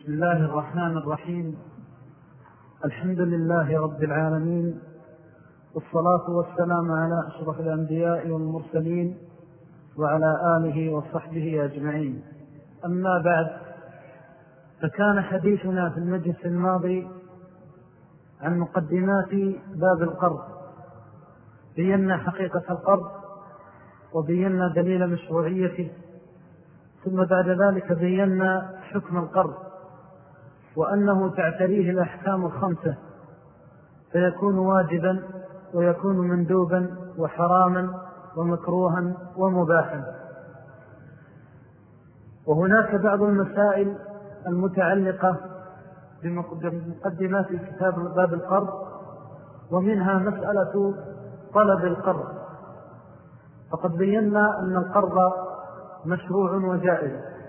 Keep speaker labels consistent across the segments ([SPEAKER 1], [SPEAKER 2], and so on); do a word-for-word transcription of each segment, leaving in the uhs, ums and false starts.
[SPEAKER 1] بسم الله الرحمن الرحيم. الحمد لله رب العالمين، والصلاة والسلام على أشرف الأنبياء والمرسلين وعلى آله وصحبه أجمعين. أما بعد، فكان حديثنا في المجلس الماضي عن مقدمات باب القرض. بينا حقيقة القرض وبينا دليل مشروعيته، ثم بعد ذلك بينا حكم القرض وأنه تعتريه الأحكام الخمسة، فيكون واجبا ويكون مندوبا وحراما ومكروها ومباحا. وهناك بعض المسائل المتعلقة بمقدمات كتاب باب القرض، ومنها مسألة طلب القرض. فقد بينا أن القرض مشروع وجائز،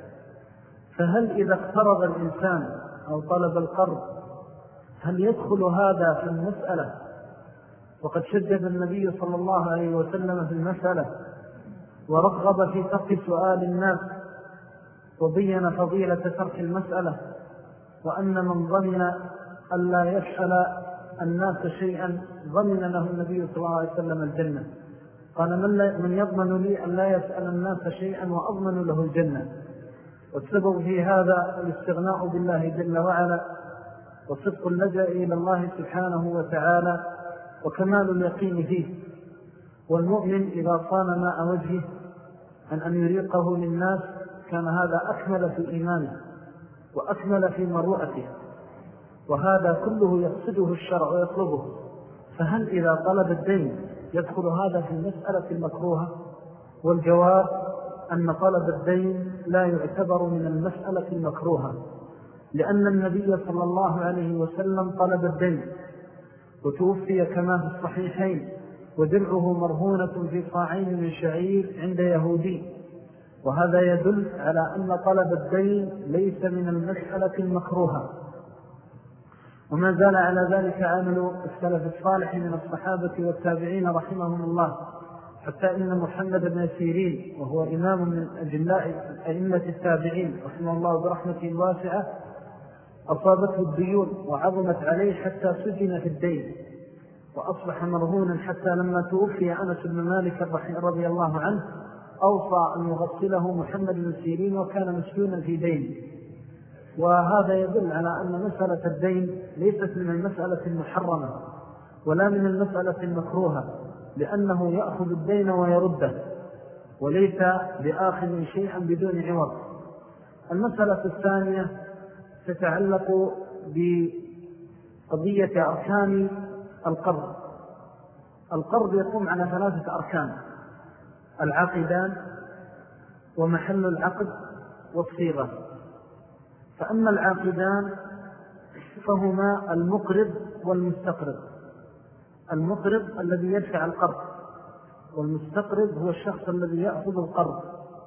[SPEAKER 1] فهل إذا اقترض الإنسان أو طلب القرض هل يدخل هذا في المسألة؟ وقد شدد النبي صلى الله عليه وسلم في المسألة ورغب في ترك سؤال الناس، وبين فضيلة ترك المسألة، وأن من ضمن أن لا يسأل الناس شيئا ضمن له النبي صلى الله عليه وسلم الجنة. قال من, من يضمن لي أن لا يسأل الناس شيئا وأضمن له الجنة. والسبب في هذا الاستغناء بالله جل وعلا، وصدق اللجأ إلى الله سبحانه وتعالى، وكمال اليقين فيه. والمؤمن إذا صان ماء وجهه عن أن يريقه للناس كان هذا أكمل في إيمانه وأكمل في مروءته، وهذا كله يقصده الشرع ويطلبه. فهل إذا طلب الدين يدخل هذا في المسألة المكروهة؟ والجواب أن طلب الدين لا يعتبر من المسألة المكروهة، لأن النبي صلى الله عليه وسلم طلب الدين وتوفي كما في الصحيحين، ودرعه مرهونة في صاعين من شعير عند يهودي. وهذا يدل على أن طلب الدين ليس من المسألة المكروهة. وما زال على ذلك عمل السلف الصالح من الصحابة والتابعين رحمهم الله، حتى إن محمد بن سيرين وهو إمام من أجلاء أئمة التابعين رحمه الله برحمته الواسعة أصابته الديون وعظمت عليه حتى سجن في الدين، وأصبح مرهونا حتى لما توفي أنس بن مالك رضي الله عنه أوصى أن يغسله محمد بن سيرين وكان مسجونا في دين. وهذا يدل على أن مسألة الدين ليست من المسألة المحرمة ولا من المسألة المكروهة، لأنه يأخذ الدين ويرده وليس بآخذ شيئا بدون عوض. المسألة الثانية تتعلق بقضية أركان القرض. القرض يقوم على ثلاثة أركان: العقدان، ومحل العقد، والصيغة. فأما العاقدان فهما المقرض والمستقرض. المقرض الذي يدفع القرض، والمستقرض هو الشخص الذي يأخذ القرض.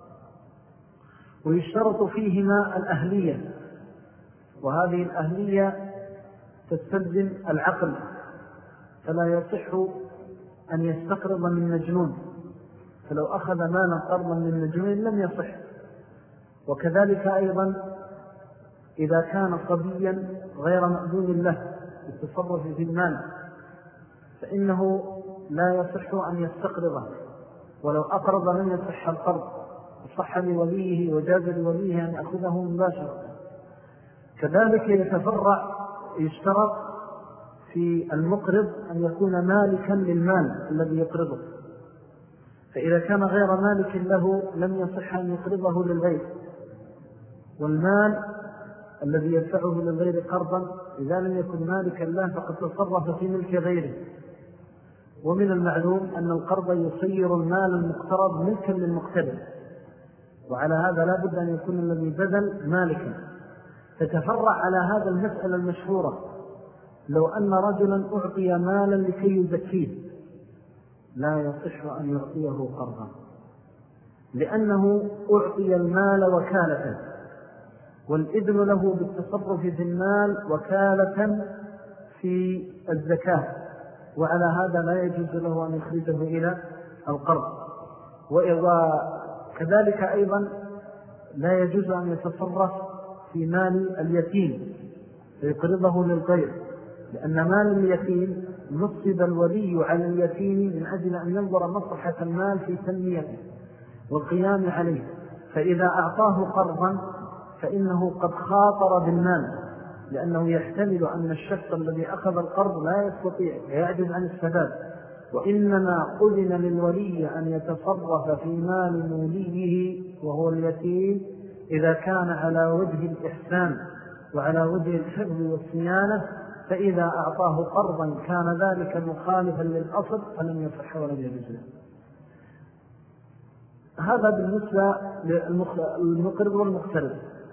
[SPEAKER 1] ويشترط فيهما الأهلية، وهذه الأهلية تستلزم العقل، فلا يصح أن يستقرض من مجنون، فلو أخذ مالا قرضا من مجنون لم يصح. وكذلك أيضا إذا كان صبيا غير مأذون له بالتصرف في المال فإنه لا يصح أن يستقرضه، ولو أقرض لم يصح القرض، وصح لوليه وجاز لوليه أن يأخذه مباشرة. كذلك يتفرع يشترط في المقرض أن يكون مالكا للمال الذي يقرضه، فإذا كان غير مالك له لم يصح أن يقرضه للغير. والمال الذي يدفعه للغير قرضا إذا لم يكن مالكا له فقد تصرف في ملك غيره. ومن المعلوم أن القرض يصير المال المقترض ملكا للمقترض، وعلى هذا لا بد أن يكون الذي بذل مالكا. تتفرع على هذا المسألة المشهورة: لو أن رجلا أعطي مالا لكي يزكيه لا يصح أن يعطيه قرضا، لأنه أعطي المال وكالة، والإذن له بالتصرف في المال وكالة في الزكاة، وعلى هذا لا يجوز له أن يخرجه إلى القرض. وكذلك أيضا لا يجوز أن يتصرف في مال اليتيم فيقرضه للغير، لأن مال اليتيم نصب الولي على اليتيم من أجل أن ينظر مصلحة المال في تنميته والقيام عليه، فإذا أعطاه قرضا فإنه قد خاطر بالمال، لأنه يحتمل أن الشخص الذي أخذ القرض لا يستطيع ويعجز عن السداد، وإنما أذن للولي أن يتصرف في مال موليه وهو اليتيم إذا كان على وجه الإحسان وعلى وجه الحفظ والصيانة، فإذا أعطاه قرضا كان ذلك مخالفا للأصل فلم يصح ولم يجوز له. هذا بالنسبة للمقرض والمقترض.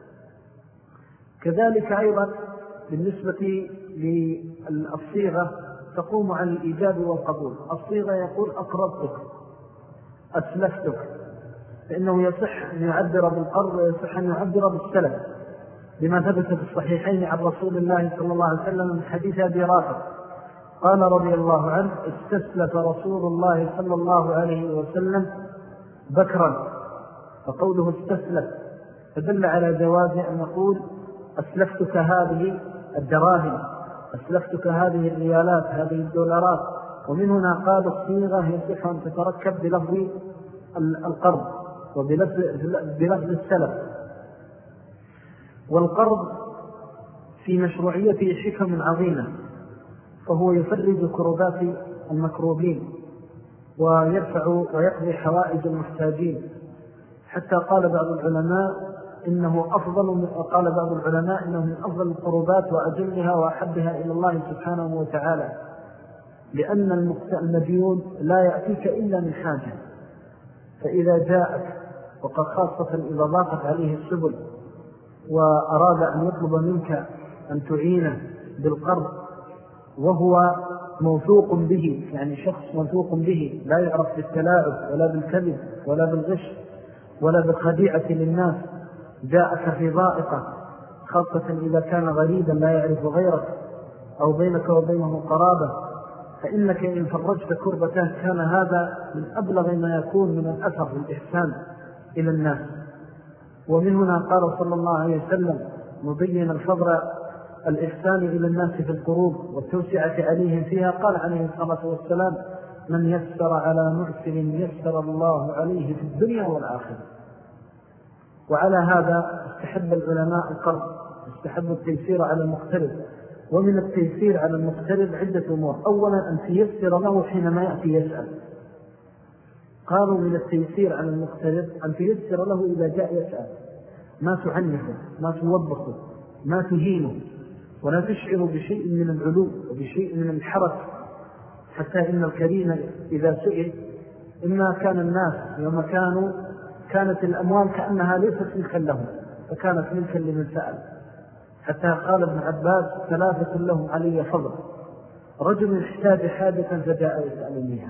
[SPEAKER 1] كذلك أيضا بالنسبة للصيغة تقوم على الإيجاب والقبول. الصيغة يقول أقرضتك، أسلفتك، فإنه يصح أن يعبر بالقرض ويصح أن يعبر بالسلف، لما ثبت في الصحيحين عن رسول الله صلى الله عليه وسلم من حديث أبي رافع قال رضي الله عنه: استسلف رسول الله صلى الله عليه وسلم بكرا. فقوله استسلف فدل على جواز أن نقول أسلفتك هذه الدراهم، أسلفتك هذه الريالات، هذه الدولارات. ومن هنا قال الصيغة يصح أن تتركب بلفظ القرض وبلفظ السلف. والقرض في مشروعيته حكم عظيمة، فهو يفرج كربات المكروبين ويرفع ويقضي حوائج المحتاجين، حتى قال بعض العلماء إنه أفضل قال بعض العلماء إنه من أفضل القربات وأجلها وأحبها إلى الله سبحانه وتعالى، لأن المديون لا يأتيك إلا من حاجة، فإذا جاءك وقد خاصة إذا ضاقت عليه السبل وأراد أن يطلب منك أن تعينه بالقرض وهو موثوق به، يعني شخص موثوق به لا يعرف بالتلاعب ولا بالكذب ولا بالغش ولا بالخديعة للناس، جاءك في ضائقة، خاصة إذا كان غريبا لا يعرف غيرك أو بينك وبينه قرابة، فإنك إن فرجت كربته كان هذا من أبلغ ما يكون من الأثر والإحسان إلى الناس. ومن هنا قال صلى الله عليه وسلم مبين الفضل الإحسان إلى الناس في القروب والتوسعة عليهم فيها، قال عليه الصلاة والسلام: من يسر على معسر يسر الله عليه في الدنيا والآخرة. وعلى هذا استحب العلماء القرض، استحب التيسير على المقترض. ومن التيسير على المقترض عدة أمور: أولا أن تيسر له حينما يأتي يسأل. قالوا من التيسير على المقترض أن تيسر له إذا جاء يسأل، ما تعنفه، ما توبخه، ما تهينه، ولا تشعر بشيء من العلو وبشيء من الحرج، حتى إن الكريم إذا سئل، إما كان الناس يوم كانوا كانت الأموال كأنها ليست ملكا لهم فكانت ملكا لمن سأل، حتى قال ابن عباس: ثلاثة لهم علي فضل، رجل احتاج حاجة فجاء يسألنيها.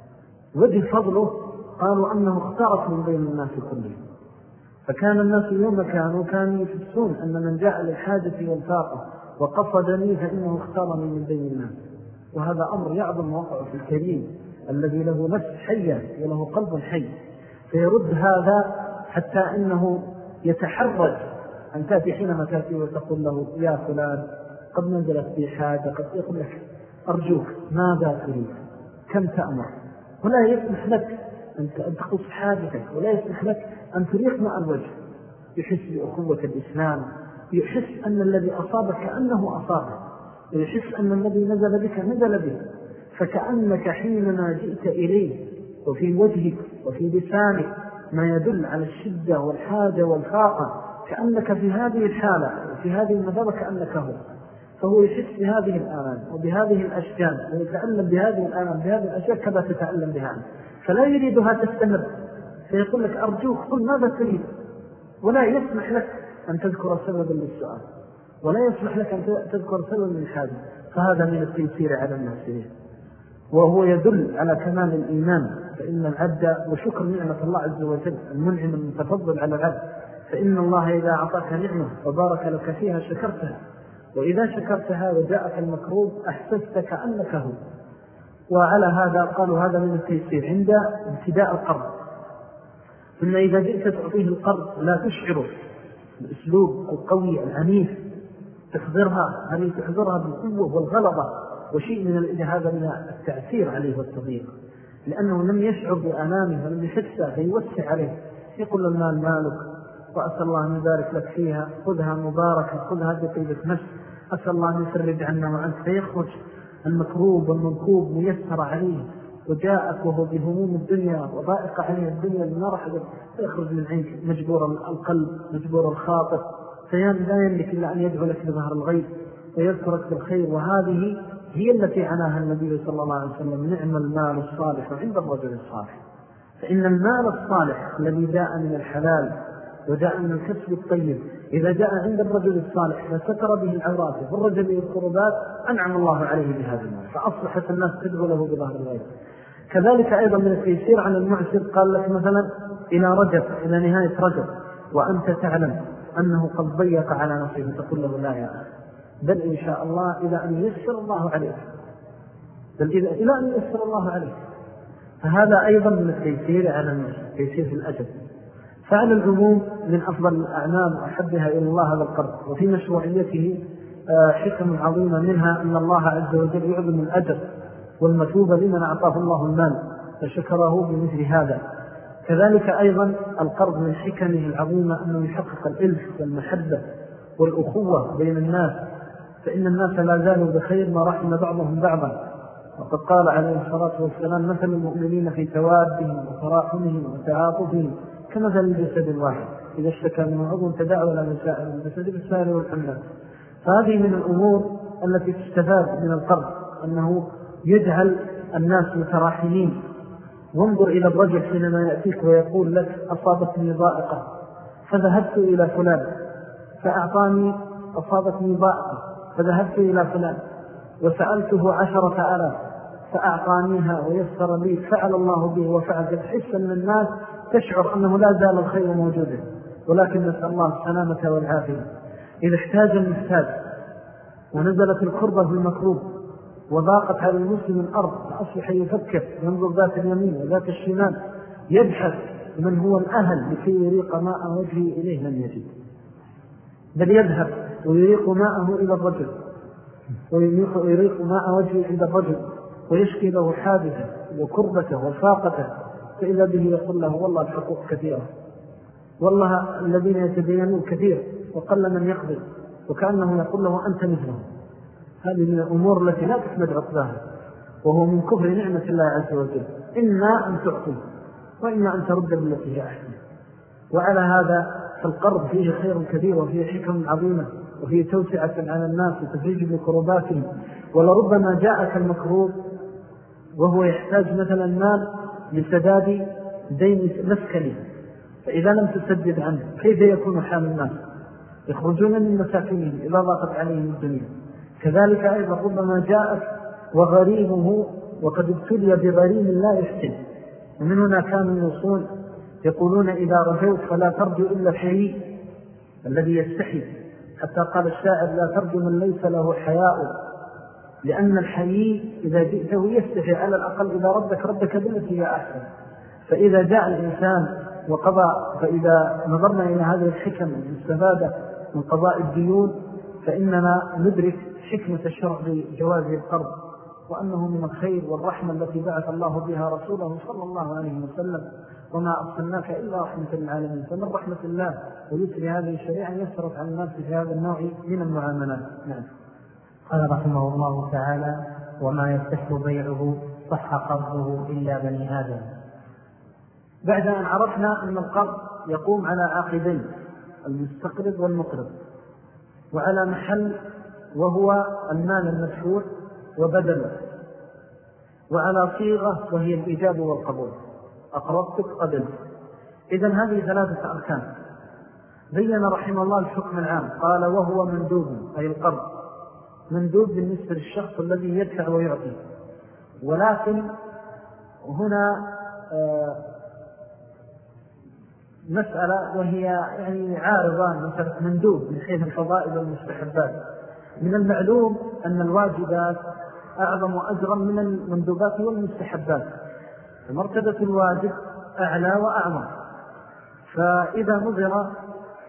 [SPEAKER 1] وجه فضله قالوا أنه اختارت من بين الناس كلهم، فكان الناس يوم كانوا كانوا يفسون أن من جاء للحاجة والفاقة وقصدني فإنه اختارني من بين الناس. وهذا أمر يعظم وقع في الكريم الذي له نفس حية وله قلب حي، فيرد هذا حتى إنه يتحرج أن تأتي حينما تأتي وتقول له: يا فلان قد نزلت بي حاجة، قد يقول لك: أرجوك ماذا تريد، كم تأمر، ولا يسمح لك أن تخص حاجتك، ولا يسمح لك أن تريق ماء الوجه. يحس بأخوة الإسلام، يحس أن الذي أصابك كأنه أصابه، يحس أن الذي نزل بك نزل به، فكأنك حينما جئت إليه وفي وجهك وفي لسانك ما يدل على الشدة والحاجة والفاقة، كأنك في هذه الحالة وفي هذه المثابة كأنك هو. فهو يحس بهذه الآلام وبهذه الأشكال ويتألم بهذه الآلام بهذه الأشياء كما تتألم بها، فلا يريدها تستمر، فيقول لك: أرجوك قل ماذا تريد، ولا يسمح لك أن تذكر سببا للسؤال، ولا يسمح لك أن تذكر سببا للحاجة. فهذا من التيسير على الناس، وهو يدل على كمال الإيمان. فإن العبد وشكر نعمة الله عز وجل المنعم المتفضل على العبد، فإن الله إذا أعطاك نعمة وبارك لك فيها شكرتها، وإذا شكرتها وجاءك المكروب أحسست كأنك هو. وعلى هذا قالوا هذا من التيسير عند ابتداء القرض. ثم إذا جئت تعطيه القرض لا تشعره الأسلوب القوي العنيف تحضرها، هذه تحضرها بالقوة والغلبة وشيء من هذا من التأثير عليه والتضييق، لأنه لم يشعر بآلامه ولم يحسها فيوسع عليه، يقول المال مالك وأسأل الله أن يبارك لك فيها، خذها مباركة، خذها بطيبة نفس، أسأل الله أن يفرج عنا وعنك، فيخرج المكروب والمنكوب ميسر عليه، وجاءك وهو بهموم الدنيا وضائق عليه الدنيا لما رحضت، فيخرج من عينك مجبور القلب مجبور الخاطر، فلا يملك إلا أن يدعو لك بظهر الغيب ويذكرك بالخير. وهذه هي التي عناها النبي صلى الله عليه وسلم: نعم المال الصالح عند الرجل الصالح. فإن المال الصالح الذي جاء من الحلال وجاء من الكسب الطيب إذا جاء عند الرجل الصالح فستر به العورات والرجل به القربات أنعم الله عليه بهذا المال، فأصبحت الناس تدعو له بظهر الغيب. كذلك أيضا من التيسير عن المعسر، قال لك مثلا إلى رجب، إلى نهاية رجب وأنت تعلم أنه قد ضيق على نفسه، تقول له لا يا أخي، بل إن شاء الله إلى أن يسر الله عليك، بل إلى أن يسر الله عليك. فهذا أيضا من التيسير على التيسير في الأجل. فعلى العموم من أفضل الأعمال وأحبها إلى الله هذا القرض، وفي مشروعيته حكم عظيمة، منها أن الله عز وجل يعظم الأجر والمثوبة لمن أعطاه الله المال فشكره بمثل هذا. كذلك أيضا القرض من حكمه العظيمة أنه يحقق الإلف والمحبة والأخوة بين الناس، فإن الناس لا زالوا بخير ما رحم بعضهم بعضا. وقد قال عليه الصلاة والسلام: مثل المؤمنين في توادهم وتراحمهم وتعاطفهم كمثل الجسد الواحد إذا اشتكى من عضو تداعى على الجسد بالسهر والحمى. فهذه من الأمور التي تستفاد من القرض، أنه يجعل الناس متراحمين. وانظر إلى الرجل حينما يأتيك ويقول لك: أصابتني ضائقة فذهبت إلى فلان فأعطاني، أصابتني ضائقة فذهبت إلى فلان وسألته عشرة آلاف فأعطانيها ويسر لي، فعل الله به وفعل. تحس أن الناس تشعر أنه لا زال الخير موجودا، ولكن نسأل الله السلامة والعافية. إذا احتاج المحتاج ونزلت الكربة في المكروب وضاقت على المسلم الأرض، أصبح يفكر، ينظر ذات اليمين وذات الشمال، يبحث من هو الأهل لكي يريق ماء وجهه إليه، لم يجد، بل يذهب ويريق ماءه إلى الرجل ويريق ماء وجهه عند الرجل ويشكي له حادثة وكربته وفاقته، فإذا به يقول له: والله الحقوق كثيرة، والله الذين يتبينون كثير وقل من يقبل، وكأنه يقول له: أنت مثلهم. هذه من الأمور التي لا تحمد عقباها، وهو من كفر نعمة الله عز وجل. إما أن تعطي وإما أن ترد بالتي هي أحسن. وعلى هذا فالقرض فيه خير كثير وفيه حكم عظيمة وفيه توسعة على الناس وتفريج لكروباتهم. ولربما جاءك المكروب وهو يحتاج مثلا مال لسداد دين مسكني، فإذا لم تسدد عنه كيف يكون حال الناس؟ يخرجون من مساكنهم إذا ضاقت عليهم الدنيا. كذلك أيضا ربما جاءك وغريمه وقد ابتلي بغريم لا يحسن، ومن هنا كانوا يوصون يقولون: إذا رجوت فلا ترجو إلا الحيي الذي يستحي، حتى قال الشاعر: لا ترجو من ليس له حياء، لأن الحيي إذا جئته يستحي، على الأقل إذا ردك ردك بالتي هي أحسن. فإذا جاء الإنسان وقضى، فإذا نظرنا إلى هذه الحكم المستفادة من قضاء الديون، فإننا ندرك حكمة الشرع بجواز القرض، وأنه من الخير والرحمة التي بعث الله بها رسوله صلى الله عليه وسلم: وما أرسلناك إلا رحمة للعالمين. فمن رحمة الله ويسر هذه الشريعة يسرت على الناس في هذا النوع من المعاملات. نعم.
[SPEAKER 2] قال رحمه الله تعالى: وما يصح بيعه صح قرضه إلا بني آدم.
[SPEAKER 1] بعد أن عرفنا أن القرض يقوم على عاقدين: المستقرض والمقرض، وعلى محل وهو المال المدفوع وبدله، وعلى صيغة وهي الإجابة والقبول: أقرضتك قبل. إذن هذه ثلاثة أركان. بين رحمه الله الحكم العام، قال: وهو مندوب، أي القرض مندوب بالنسبة للشخص الذي يدفع ويعطي. ولكن هنا آه مسألة وهي يعني عارضة، مسألة مندوب من حيث الفضائل والمستحبات. من المعلوم أن الواجبات أعظم أجرا من المندوبات والمستحبات، فمرتبة الواجب أعلى وأعظم. فإذا نظر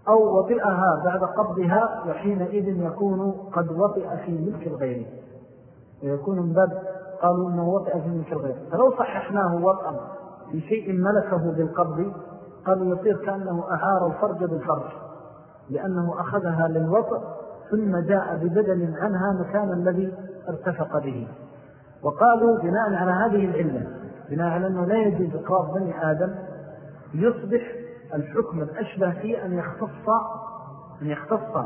[SPEAKER 1] أو وطئها بعد قبضها، وحينئذ يكون قد وطئ في ملك الغير، ويكون من باب قالوا إنه وطئ في ملك الغير. فلو صححناه وطئا في شيء ملكه بالقبض قالوا يصير كأنه أعار الفرج بالفرج، لأنه أخذها للوطئ ثم جاء ببدل عنها مكان الذي ارتفق به. وقالوا بناء على هذه العلة، بناء على أنه لا يجوز إقراض بني آدم، يصبح الحكم الأشبه فيه أن يختص أن يختص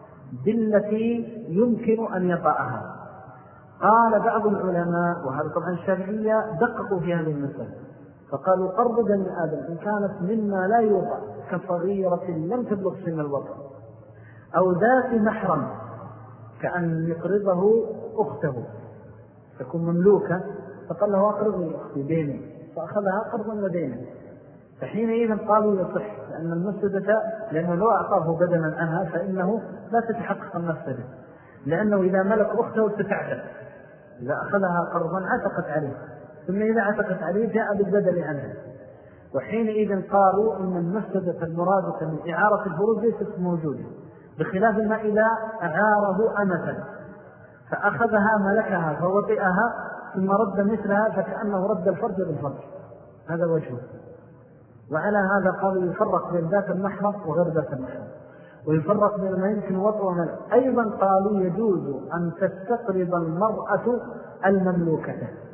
[SPEAKER 1] بالتي يمكن أن يطأها. قال بعض العلماء، وهذا طبعا الشافعية دققوا في هذه المسألة، فقالوا قرض بني آدم إن كانت مما لا يوطأ كصغيرة لم تبلغ سن الوطأ أو ذات محرم، كأن يقرضه أخته تكون مملوكة، فقال له أقرضني أختي ديني، فأخذها قرضا ودينا، فحينئذ قالوا يصح، لأن المفسدة لأنه لو أعطاه بدلا عنها فإنه لا تتحقق المفسدة، لأنه إذا ملك أخته تتعتق، إذا أخذها قرضا عتقت عليه، ثم إذا عتقت عليه جاء بالبدل عنها. وحينئذ قالوا إن المفسدة المرادة من إعارة الفروج ليست موجودة، بخلاف ما إذا أعاره أمة فأخذها ملكها فوطئها ثم رد مثلها فكأنه رد الفرج بالفرج، هذا وجهه. وعلى هذا قالوا يفرق بين ذات المحرم وغير ذات المحرم، ويفرق بين ما يمكن وطء وملك. أيضا قالوا يجوز أن تستقرض المرأة المملوكة،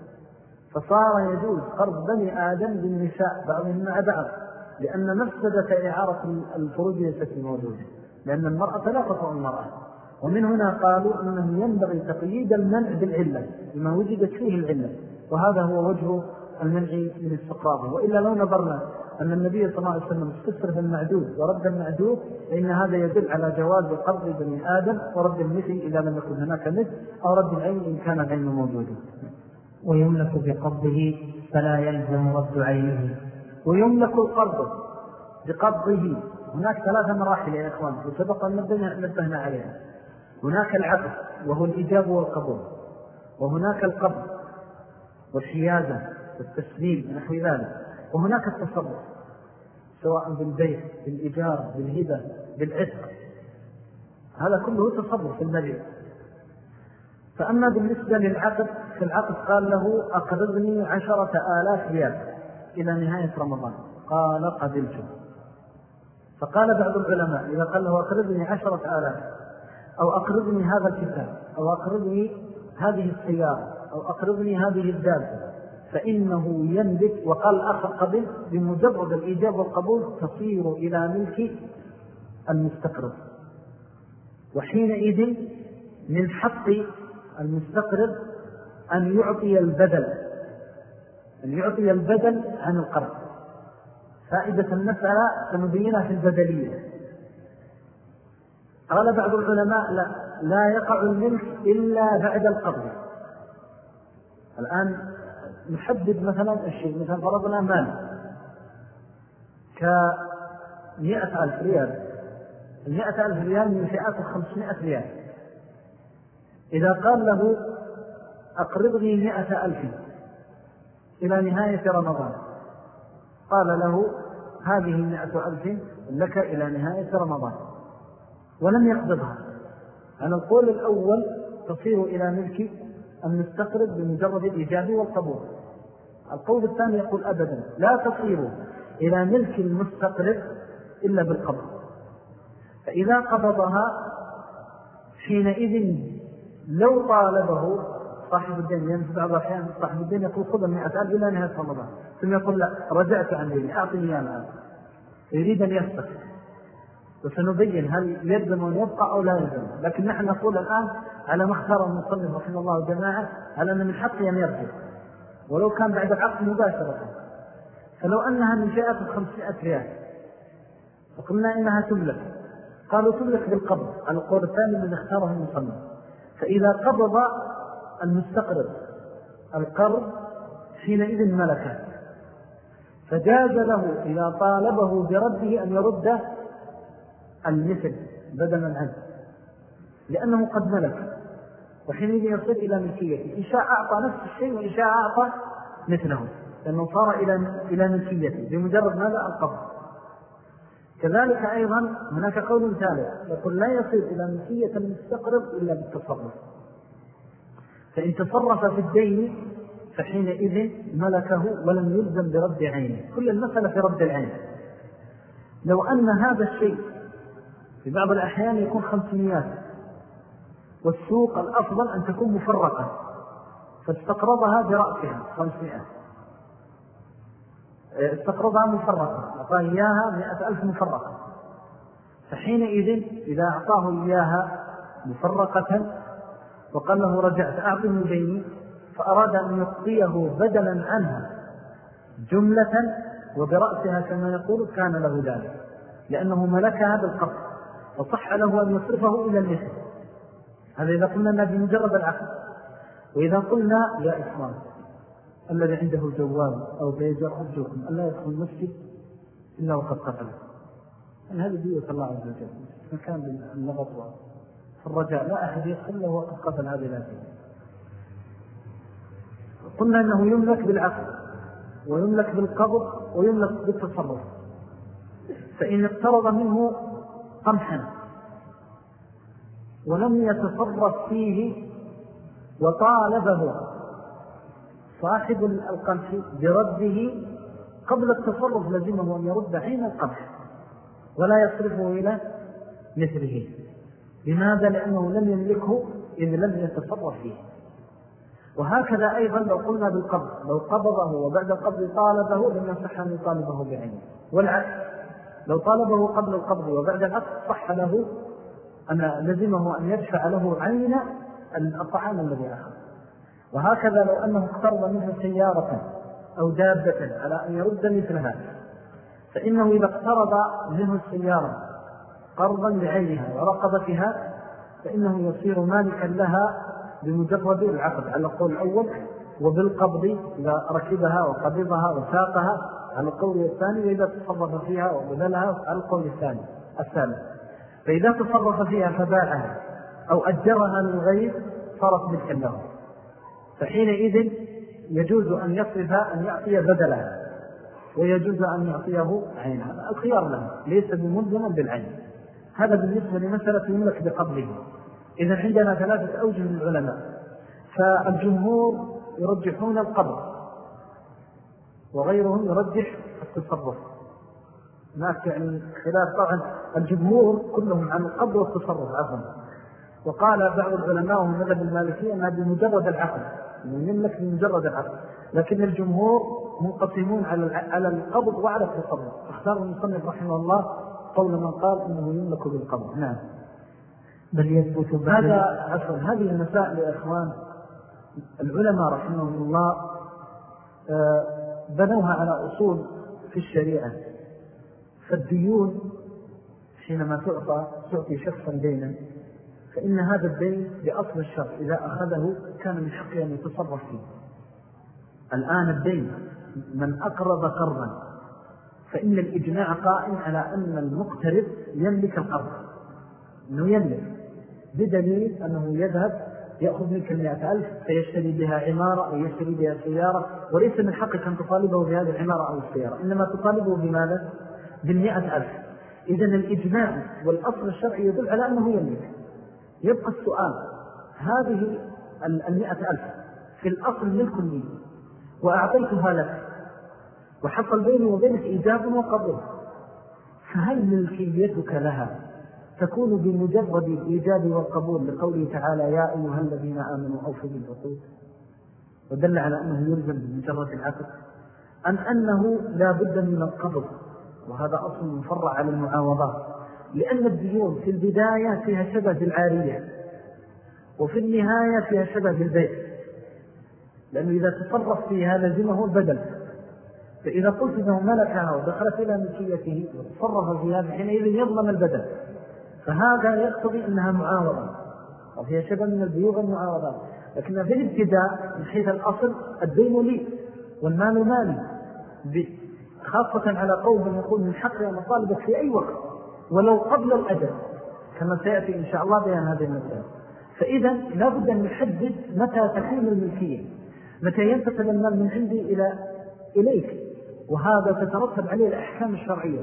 [SPEAKER 1] فصار يجوز قرض بني آدم بالنساء بعضهم مع بعض، لأن مفسدة إعارة الفروج ليست موجودة، لأن المرأة لا تطأ المرأة. ومن هنا قالوا أنه ينبغي تقييد المنع بالعلة بما وجدت فيه العلة، وهذا هو وجه المنع من استقراضه. وإلا لو نظرنا أن النبي صلى الله عليه وسلم استسرف المعدود ورد المعدود، فإن هذا يدل على جواز قرض بني آدم ورد المثل إذا لم يكن هناك مثل، أو رد العين إن كان العين موجودا.
[SPEAKER 2] ويملك بقبضه فلا يلزم رد عينه.
[SPEAKER 1] ويملك القرض بقبضه. هناك ثلاثة مراحل يا إخوان وسبق أن نبهنا عليها. هناك العقد وهو الإجابة والقبول، وهناك القبض والحيازة والتسليم ونحو ذلك، وهناك التصرف سواء بالبيع بالإيجار بالهبة بالعتق، هذا كله تصرف في المبيع. فأما بالنسبة للعقد، في العقد قال له أقرضني عشرة آلاف ريال إلى نهاية رمضان، قال قبلت. فقال بعض العلماء إذا قال له أقرضني عشرة آلاف أو أقرضني هذا الكتاب أو أقرضني هذه السيارة أو أقرضني هذه الدابة، فإنه يملك. وقال آخر قبل، بمجرد الإيجاب والقبول تصير إلى ملك المستقرض، وحينئذ من حق المستقرض أن يعطي البدل أن يعطي البدل عن القرض. فائدة المسألة سنبينها في البدلية. قال بعض العلماء لا, لا يقع الملك إلا بعد القبض. الآن نحدد مثلا الشيء، مثلا فرضنا مال كمئة ألف ريال، المئة ألف ريال من فئات خمسمائة ريال. إذا قال له أقرضني مئة ألف إلى نهاية رمضان، قال له هذه مئة ألف لك إلى نهاية رمضان، ولم يقبضها، على القول الأول تصير إلى ملك المستقرض بمجرد الإيجاب والقبول. القول الثاني يقول أبدا لا تصير إلى ملك المستقرض إلا بالقبض. فإذا قبضها حينئذ لو طالبه صاحب الدين، يعني في بعض الأحيان صاحب الدين يقول خذ المئة ألف إلى نهاية رمضان، ثم يقول لا رجعت عن ديني أعطني إياه الآن، يريد أن يستقر. وسنبين هل يلزم أن يبقى أو لا يلزم، لكن نحن نقول الآن على ما اختار المصنف رحمه الله وجماعة على أن من حقه أن يرجع ولو كان بعد العقد مباشرة. فلو أنها من فئة خمسمائة ريال وقلنا إنها تملك، قالوا تملك بالقبض على القول الثاني الذي اختاره المصنف. فإذا قبض المستقرض القرض حينئذ ملكه، فجاز له إذا طالبه برده أن يرد المثل بدلا عنه، لأنه قد ملك، وحينئذ يصل إلى ملكيته. إن شاء أعطى نفس الشيء وإن شاء أعطى مثله، لأنه صار إلى إلى ملكيته بمجرد ماذا القبض. كذلك أيضا هناك قول ثالث يقول لا يصير إلى ملكية المستقرض إلا بالتصرف، فإن تصرف في الدين فحينئذ ملكه ولم يلزم برد عينه. كل المسألة في رد العين. لو أن هذا الشيء في بعض الأحيان يكون خمسمائات والسوق الأفضل أن تكون مفرقة فاستقرضها برأسها خمسمائة، استقرضها مفرقة أعطاه إياها مئة ألف مفرقة، فحينئذ إذا أعطاه إياها مفرقة وقال له رجعت أعطني ديني فأراد أن يقضيه بدلا عنها جملة وبرأسها كما يقول كان له ذلك، لأنه ملكها بالقبض وصح له أن يصرفه إلى المثل. هذا إذا قلنا أنه بمجرد العقد. وإذا قلنا يا إسلام الذي عنده جوال أو بيجر أرجوكم ألا يدخل المسجد إلا وقد قتله، أن هذه بيوت الله عز وجل مكان اللغط والرجاء لا أحد يدخل إلا وقد قتل هذه الأشياء. قلنا أنه يملك بالعقد ويملك بالقبض ويملك بالتصرف. فإن اقترض منه قمحا ولم يتصرف فيه وطالبه صاحب القمح برده قبل التصرف لزمه أن يرد عين القمح ولا يصرفه إلى مثله. لماذا؟ لأنه لم يملكه إذ لم يتصرف فيه. وهكذا أيضا لو قلنا بالقبض، لو قبضه وبعد القبض طالبه لم يصح أن يطالبه بعينه، والعكس لو طالبه قبل القبض وبعد العقد صح له أن لزمه أن يدفع له عين الطعام الذي أخذ. وهكذا لو أنه اقترض منه سيارة أو دابة على أن يرد مثلها، فإنه إذا اقترض منه السيارة قرضا بعينها ورقبتها فإنه يصير مالكا لها بمجرد العقد على القول الأول، وبالقبض إذا ركبها وقبضها وساقها على القول الثاني، وإذا تصرف فيها وبذلها على القول الثاني الثالث. فإذا تصرف فيها فباعها أو أجرها للغير صارت ملكا له، فحينئذ يجوز أن يصرف أن يعطي بدلها ويجوز أن يعطيه عينها، الخيار له ليس بملزم بالعين. هذا بالنسبة لمسألة يملك بقبضه. إذا عندنا ثلاثة أوجه للعلماء، فالجمهور يرجحون القبض وغيرهم يرجح التصرف. هناك يعني خلاف طبعا، الجمهور كلهم عن القبض والتصرف عفوا. وقال بعض العلماء وهم مذهب المالكية أنها بمجرد العقد، أنه يملك بمجرد العقد، لكن الجمهور منقسمون على على القبض وعلى التصرف. اختار المصنف رحمه الله قول من قال إنه يملك بالقبض. نعم،
[SPEAKER 2] بل يثبت
[SPEAKER 1] هذا عفوا. هذه المسائل يا إخوان العلماء رحمهم الله بنوها على أصول في الشريعة. فالديون حينما تعطى تعطي شخصا دينا فإن هذا الدين بأصل الشرط إذا أخذه كان من حقه أن يتصرف فيه. الآن الدين من أقرض قرضا فإن الإجماع قائم على أن المقترض يملك القرض، أنه يملك، بدليل أنه يذهب يأخذ منك المئة ألف فيشتري بها عمارة أو يشتري بها سيارة، وليس من حقك أن تطالبه بهذه العمارة أو السيارة، إنما تطالبه بماذا؟ بالمئة ألف. إذن الإجماع والأصل الشرعي يدل على أنه يملك. يبقى السؤال، هذه المئة ألف في الأصل ملك لي وأعطيتها لك وحصل بيني وبينك إيجاب وقبول، فهل ملكيتك لها تكون بمجرد الإيجاب والقبول لقوله تعالى يا أيها الذين آمنوا أوفوا بالعقود، ودل على أنه يلزم بمجرد العقد، أم أنه لا بد من القبض؟ وهذا أصل مفرع على المعاوضات، لأن الديون في البداية فيها شبه بالعارية وفي النهاية فيها شبه بالبيع، لأنه إذا تصرف فيها لزمه البدل. فإذا قلت أنه ملكها ودخلت إلى ملكيته وتصرف فيها حينئذ يضمن البدل، فهذا يقتضي أنها معاوضة وفيها شبه من البيوع والمعاوضات. لكن في الابتداء من حيث الأصل الدين لي والمال مالي، خاصة على قوم يقول من حقي أن أطالبك في أي وقت ولو قبل الأجل، كما سيأتي إن شاء الله بيان هذه المسألة. فإذا لا بد أن نحدد متى تكون الملكية، متى ينتقل المال من عندي إلى إليك، وهذا تترتب عليه الأحكام الشرعية.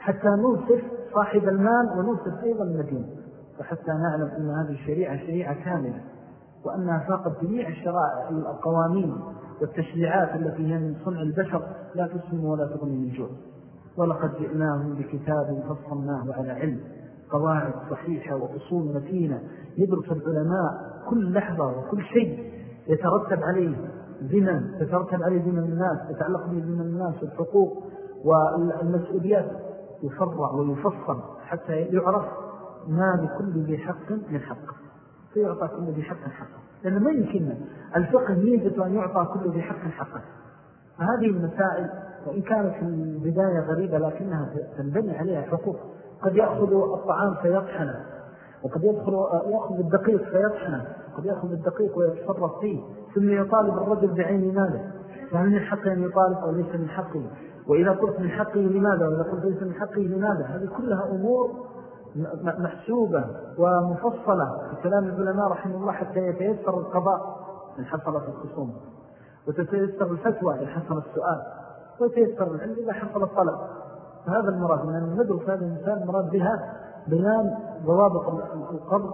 [SPEAKER 1] حتى نوصف صاحب المال ونوصف أيضا المدين، وحتى نعلم أن هذه الشريعة شريعة كاملة، وأنها فاقت جميع الشرائع القوانين والتشريعات التي هي من صنع البشر، لا تسلم ولا تغني من جوع. ولقد جئناهم بكتاب فصلناه على علم، قواعد صحيحة وأصول متينة يدرس العلماء كل لحظة وكل شيء يترتب عليه ذمم، يترتب عليه ذمم الناس، يتعلق به ذمم الناس والحقوق والمسؤوليات، يفرع ويفصل حتى يعرف ما لكل ذي حق من حق، فيعطى كل ذي حق حقه، لأنه ما يمكننا الفقه يجب أن يعطى كل ذي حق حقه. فهذه المسائل وإن كانت في البداية غريبة لكنها تنبني عليها حقوق. قد يأخذ الطعام فيطحنه، وقد يدخل يأخذ الدقيق فيطحنه، وقد يأخذ الدقيق ويتصرف فيه، ثم يطالب الرجل بعين ماله، فهل من حقه أن يطالب أو ليس من حقه؟ وإذا قلت من حقه لماذا؟ وإذا قلت ليس من حقه لماذا؟ هذه كلها أمور محسوبة ومفصلة في كلام العلماء رحمه الله حتى يتيسر القضاء إن حصل في الخصوم، وتتيسر الفتوى إن حصل السؤال، ويتيسر العلم إذا حصل الطلب. فهذا المراد من أن ندرس هذه المسائل المراد بها بيان ضوابط القبض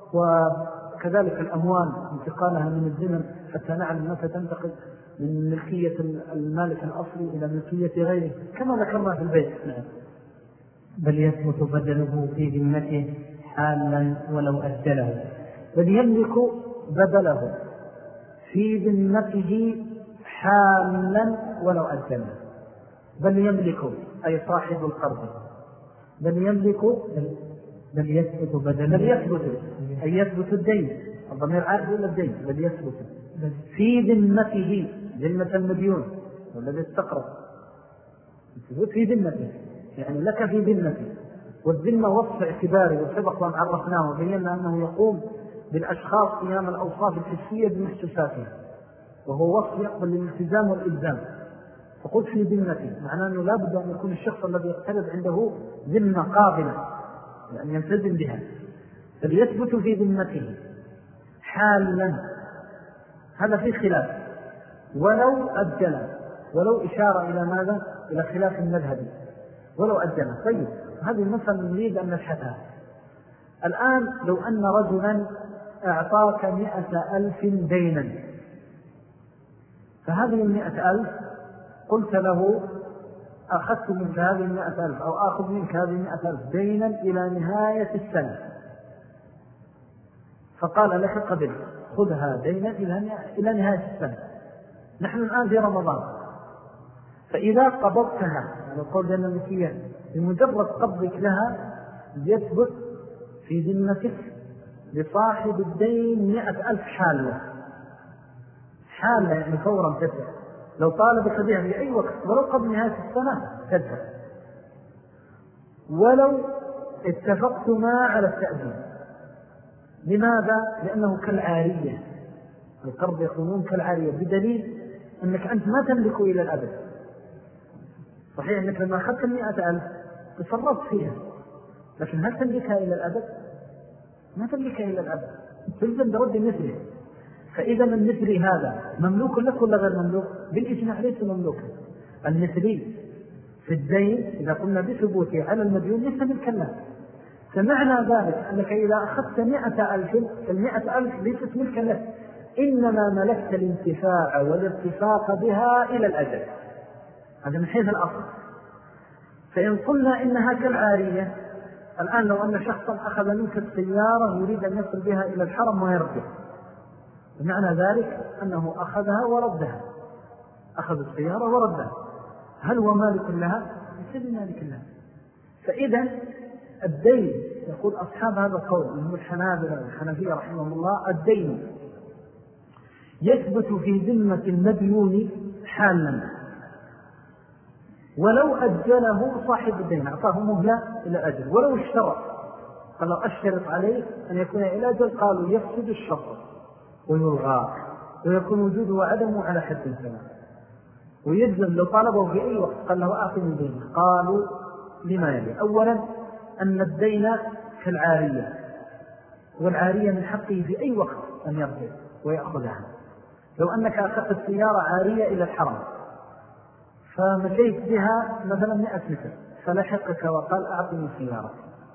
[SPEAKER 1] وكذلك الأموال انتقالها من الزمن حتى نعلم متى تنتقل من ملكية المالك الأصلي إلى ملكية غيره كما ذكرنا في البيت. نعم.
[SPEAKER 2] بل يثبت بدله في ذمته حالا ولو أجله.
[SPEAKER 1] بل يملك بدله في ذمته حالا ولو أجله. بل يملك أي صاحب القرض، بل يملك
[SPEAKER 2] بل يثبت بدله،
[SPEAKER 1] بل يثبت أي يثبت الدين، الضمير عائد إلى الدين، بل يثبت في ذمته، ذمة المديون والذي استقرض يثبت في ذمته، يعني لك في ذمته. والذمة وصف اعتباري وسبق وأن عرفناه وبينا أنه يقوم بالأشخاص قيام الأوصاف الحسية بمحسوساتها، وهو وصف يقبل الالتزام والإلزام. فقلت في ذمته معناه أنه لا بد أن يكون الشخص الذي يقترض عنده ذمة قابلة يعني يلتزم بها، فليثبت في ذمته حالا. هذا في خلاف ولو أجل، ولو إشارة إلى ماذا؟ إلى خلاف المذهبي ولو أجل. طيب هذه المسألة نريد أن نبحثها الآن. لو أن رجلا أعطاك مئة ألف دينا، فهذه المئة ألف قلت له أخذت منك هذه المئة ألف أو أخذ منك هذه المئة ألف دينا إلى نهاية السنة، فقال لك قبل خذها دينا إلى نهاية السنة. نحن الآن في رمضان، فإذا قبضتها على القول جل المكيان بمجرد قبضك لها يثبت في ذمتك لصاحب الدين مئة ألف حالة حالة يعني فورا تدفع. لو طالبك بها في أي وقت ولو قبل نهاية السنة تدفع، ولو اتفقتما على التأذين. لماذا؟ لأنه كالعارية، القرض يكونون كالعارية، بدليل أنك أنت ما تملك إلى الأبد. صحيح أنك لما أخذت المئة ألف تصرفت فيها، لكن هل تملكها إلى الأبد؟ ما تملكها إلى الأبد، تلزم برد مثله. فإذا من مثل هذا مملوك لك ولا غير مملوك؟ بالإجماع ليس مملوكا. المثلي في الدين إذا قلنا بثبوته على المديون ليس ملكا له. فمعنى ذلك أنك إذا أخذت مئة ألف، المئة ألف ليست ملكا لك، إنما ملكت الانتفاع والارتفاق بها إلى الأجل. هذا من حيث الأصل. فإن قلنا إنها كالعارية، الآن لو أن شخصا أخذ منك السيارة يريد أن يصل بها إلى الحرم ويرجع، بمعنى ذلك أنه أخذها وردها، أخذ السيارة وردها، هل هو مالك لها؟ ليس بمالك لها. فإذا الدين يقول أصحاب هذا القول هم الحنابلة والحنفية رحمهم الله، الدين يثبت في ذمة المديون حالا ولو أجله صاحب الدين، أعطاه مهلة إلى أجل، ولو اشترط قال لو أشترط عليه أن يكون إلى أجل، قالوا يفسد الشرط ويلغى ويكون وجوده وعدمه على حد سواء، ويجزم لو طالبه في أي وقت قال له أعطي من دينه. قالوا لما يلي: أولا أن الدين كالعارية، والعارية من حقه في أي وقت أن يرجع ويأخذها. لو أنك أخذت السيارة عارية إلى الحرم فمشيت بها مثلا مئة متر، فلحقك وقال أعطني سيارة،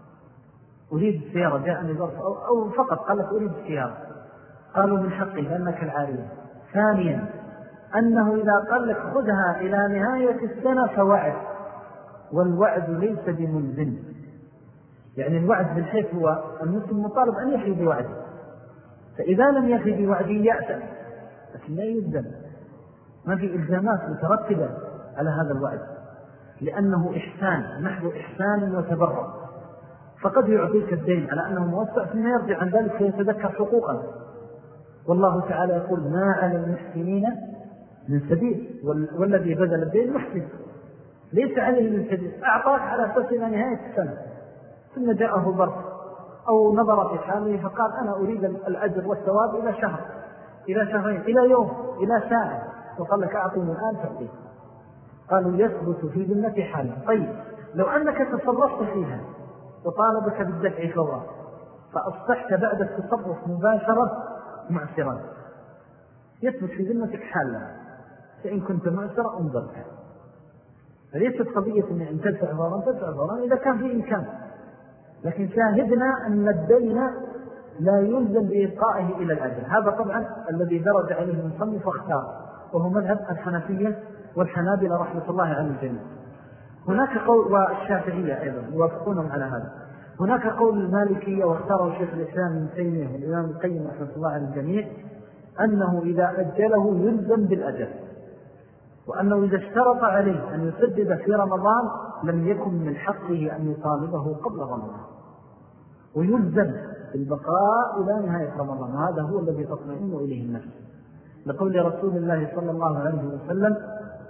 [SPEAKER 1] أريد السيارة، جاءني ظرف أو, أو فقط قال لك أريد السيارة، قالوا من حقي لأنك العارية. ثانيا أنه إذا قال لك خذها إلى نهاية السنة فوعد، والوعد ليس بملزم. يعني الوعد بالحيث هو المسلم مطالب أن يفي بوعده، فإذا لم يفي بوعده يأثم، لكن لا يلزم، ما في إلزامات مترتبة على هذا الوعد، لأنه إحسان، محض إحسان وتبرع. فقد يعطيك الدين على أنه موسع ثم يرجع عن ذلك فيتذكر حقوقا، والله تعالى يقول ما على المحسنين من سبيل، والذي بذل الدين محسن ليس عليه من سبيل، أعطاك على أساس إلى نهاية السنة ثم جاءه ظرف أو نظر في حاله فقال أنا أريد الأجر والثواب إلى شهر، إلى شهرين، إلى يوم، إلى ساعة، وقال لك أعطيني الآن تقديم. قالوا يثبت في ذمة حاله. طيب لو أنك تصرفت فيها وطالبك بالدفع فورا فأصبحت بعد التصرف مباشرة معسرا، يثبت في ذمتك حالا، فإن كنت معسرا انظرك. فليست قضية أن تدفع فورا تدفع فورا إذا كان في إمكان، لكن شاهدنا أن الدين لا يلزم بإبقائه إلى الأجل. هذا طبعا الذي درج عليه المصنف واختار، وهو مذهب الحنفية والحنابلة رحمة الله على الجميع. هناك قول، والشافعية أيضا يوافقونهم على هذا. هناك قول المالكية واختاره شيخ الإسلام ابن تيمية والإمام القيم رحمة الله على الجميع أنه إذا أجله يلزم بالأجل، وأنه إذا اشترط عليه أن يسدد في رمضان لم يكن من حقه أن يطالبه قبل رمضان، ويلزم بالبقاء إلى نهاية رمضان. وهذا هو الذي تطمئن إليه النفس، لقول رسول الله صلى الله عليه وسلم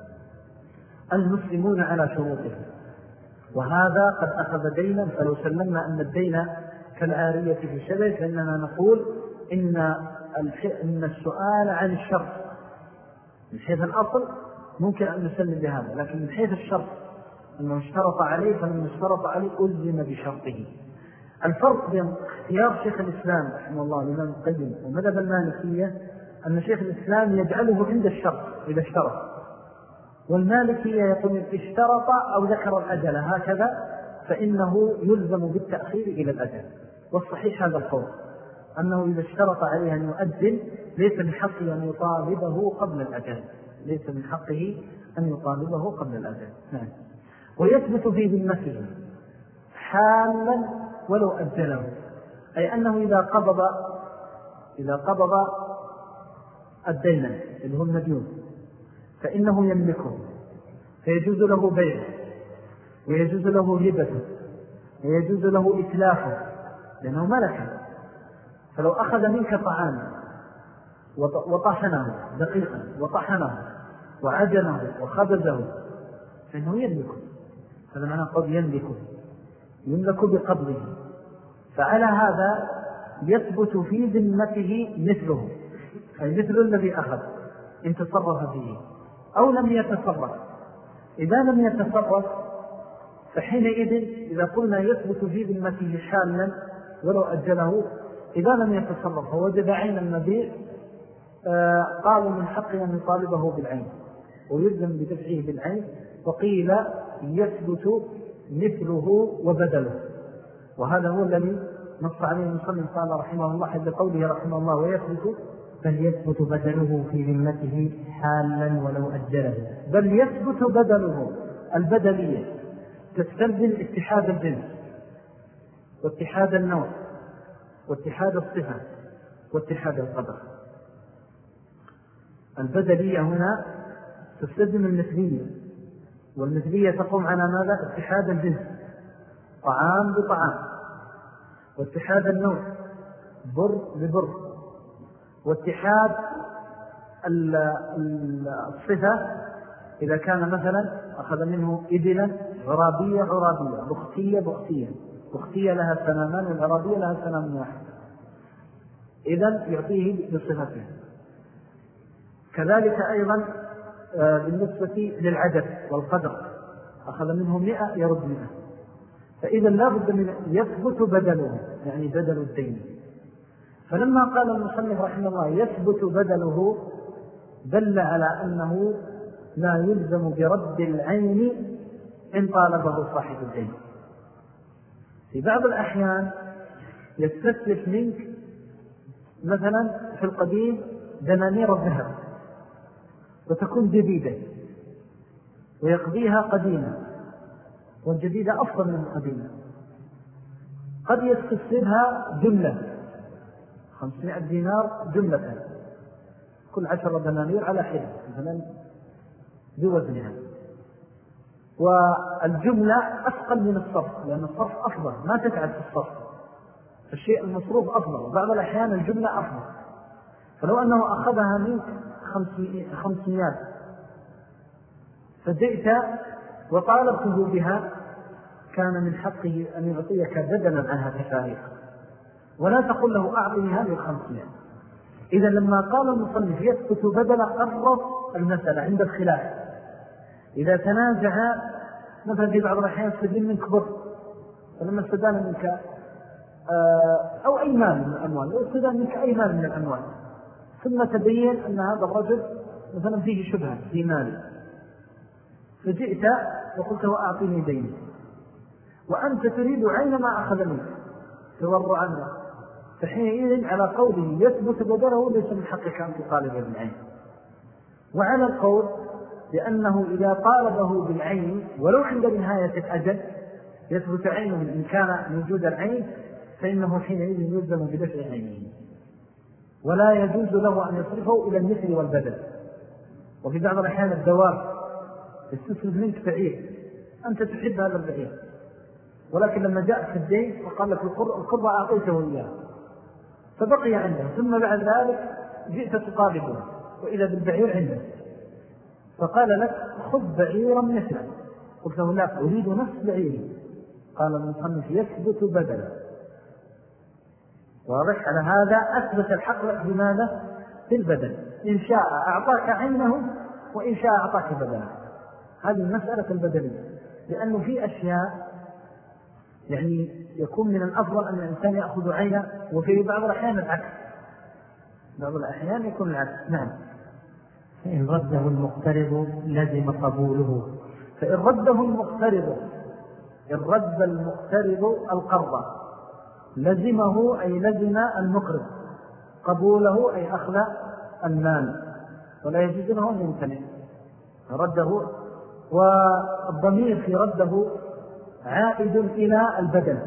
[SPEAKER 1] المسلمون على شروطهم، وهذا قد أخذ دينا. فلو سلمنا أن الدين كالعارية في شبه فإننا نقول إن, إن السؤال عن الشرط من حيث الأصل ممكن أن نسلم بهذا، لكن من حيث الشرط أنه اشترط عليه فمن اشترط عليه ألزم بشرطه. الفرق بين اختيار شيخ الإسلام رحمه الله الإمام القيم ومذهب المالكية أن شيخ الإسلام يجعله عند الشرط إذا اشترط، والمالكية يقول اشترط أو ذكر الأجل هكذا فإنه يلزم بالتأخير إلى الأجل. والصحيح هذا القول أنه إذا اشترط عليه أن يؤجل ليس من حقه أن يطالبه قبل الأجل، ليس من حقه أن يطالبه قبل الأجل. نعم. ويثبت في ذمته حالا ولو أجله، أي أنه إذا قبض إذا قبض الدين اللي هو المديون فإنه يملكه، فيجوز له بيعه ويجوز له هبته ويجوز له إتلافه لأنه ملكه. فلو أخذ منك طعاما وطحنه دقيقا وطحنه وعجنه وخبزه فإنه يملكه، هذا معنى قد يملكه، يملك بقبضه. فعلى هذا يثبت في ذمته مثله، أي مثل الذي أخذ إن تصرف فيه أو لم يتصرف. إذا لم يتصرف فحينئذ إذا قلنا يثبت في ذمته حالا ولو أجله، إذا لم يتصرف فوجد عين المبيع آه قالوا من حقه أن يطالبه بالعين ويلزم بدفعه بالعين، وقيل يثبت مثله وبدله. وهذا هو الذي نص عليه المصنف قال رحمه الله حد قوله رحمه الله ويثبت
[SPEAKER 2] بل يثبت بدله في ذمته حالا ولو أجله.
[SPEAKER 1] بل يثبت بدله. البدلية تستلزم اتحاد الجنس واتحاد النوع واتحاد الصفة واتحاد القدر. البدلية هنا تستلزم المثلية، والمثلية تقوم على ماذا؟ اتحاد الجنس، طعام بطعام، واتحاد النوع بر ببر، واتحاد الصفة إذا كان مثلا أخذ منه إبلا عرابية عرابية، بختية بختية، بختية لها سنامان والعرابية لها سنام واحد، إذن يعطيه بصفته. كذلك أيضا بالنسبة للعدد والقدر أخذ منه مئة يرد مئة، فإذا لا بد من يثبت بدله، يعني بدل الدين. فلما قال المصنف رحمه الله يثبت بدله دل على أنه لا يلزم برد العين إن طالبه صاحب الدين. في بعض الأحيان يستسلف منك مثلا في القديم دنانير الذهب وتكون جديدة ويقضيها قديمة، والجديدة أفضل من القديمة. قد يستسلمها جملة خمسمائة دينار جملة، كل عشر دنانير على حدة مثلا بوزنها، والجملة أثقل من الصرف لأن الصرف أفضل، ما تتعب في الصرف، الشيء المصروف أفضل، وبعض الأحيان الجملة أفضل. فلو أنه أخذها منك خمسمائة فجئت وطالبته بها كان من حقه أن يعطيك بدلا عنها تفاريق، ولا تقول له أعطني هذه الخمسمائة. إذا لما قال المصنف يثبت بدل قرر المسألة عند الخلاف. إذا تنازع مثلا في بعض الأحيان استدين منك بر، فلما استدان منك أو أي مال من الأموال، أو استدان منك أي مال من الأموال، ثم تبين أن هذا الرجل مثلا فيه شبهة في مالي، فجئت وقلت وأعطيني ديني، وأنت تريد عين ما أخذ منك تورع عنه، فحينئذ على قوله يثبت بدله ليس من حقك أن تطالب بالعين. وعلى القول لأنه إذا طالبه بالعين ولو عند نهاية الأجل يثبت عينه، إن كان موجود العين فإنه حينئذ يلزم بدفع عينه، ولا يجوز له أن يصرفه إلى المثل والبدل. وفي بعض الأحيان الدواب يستسلم منك بعير، أنت تحب هذا البعير، ولكن لما جاء في الدين وقال لك القربة أعطيته إياه فبقي عنده، ثم بعد ذلك جئت تطالبه وإذا بالبعير عنده، فقال لك خذ بعيرا مثله، قلت له لا أريد نفس بعيري، قال المصنف يثبت بدلا. واضح؟ على هذا أثبت الحق لك بماذا؟ بالبدل، إن شاء أعطاك عينه وإن شاء أعطاك بدلا. هذه مسألة البدلية، لأنه في أشياء يعني يكون من الأفضل أن الإنسان يأخذ عينه، وفي بعض الأحيان العكس، بعض الأحيان يكون العكس. نعم.
[SPEAKER 2] فإن رده المقترض لزم قبوله.
[SPEAKER 1] فإن رده المقترض، إن رد المقترض القرض لزمه أي لزم المقرض قبوله أي أخذ المال، ولا يجوز له أن يمتنع رده. والضمير في رده عائد إلى البدل،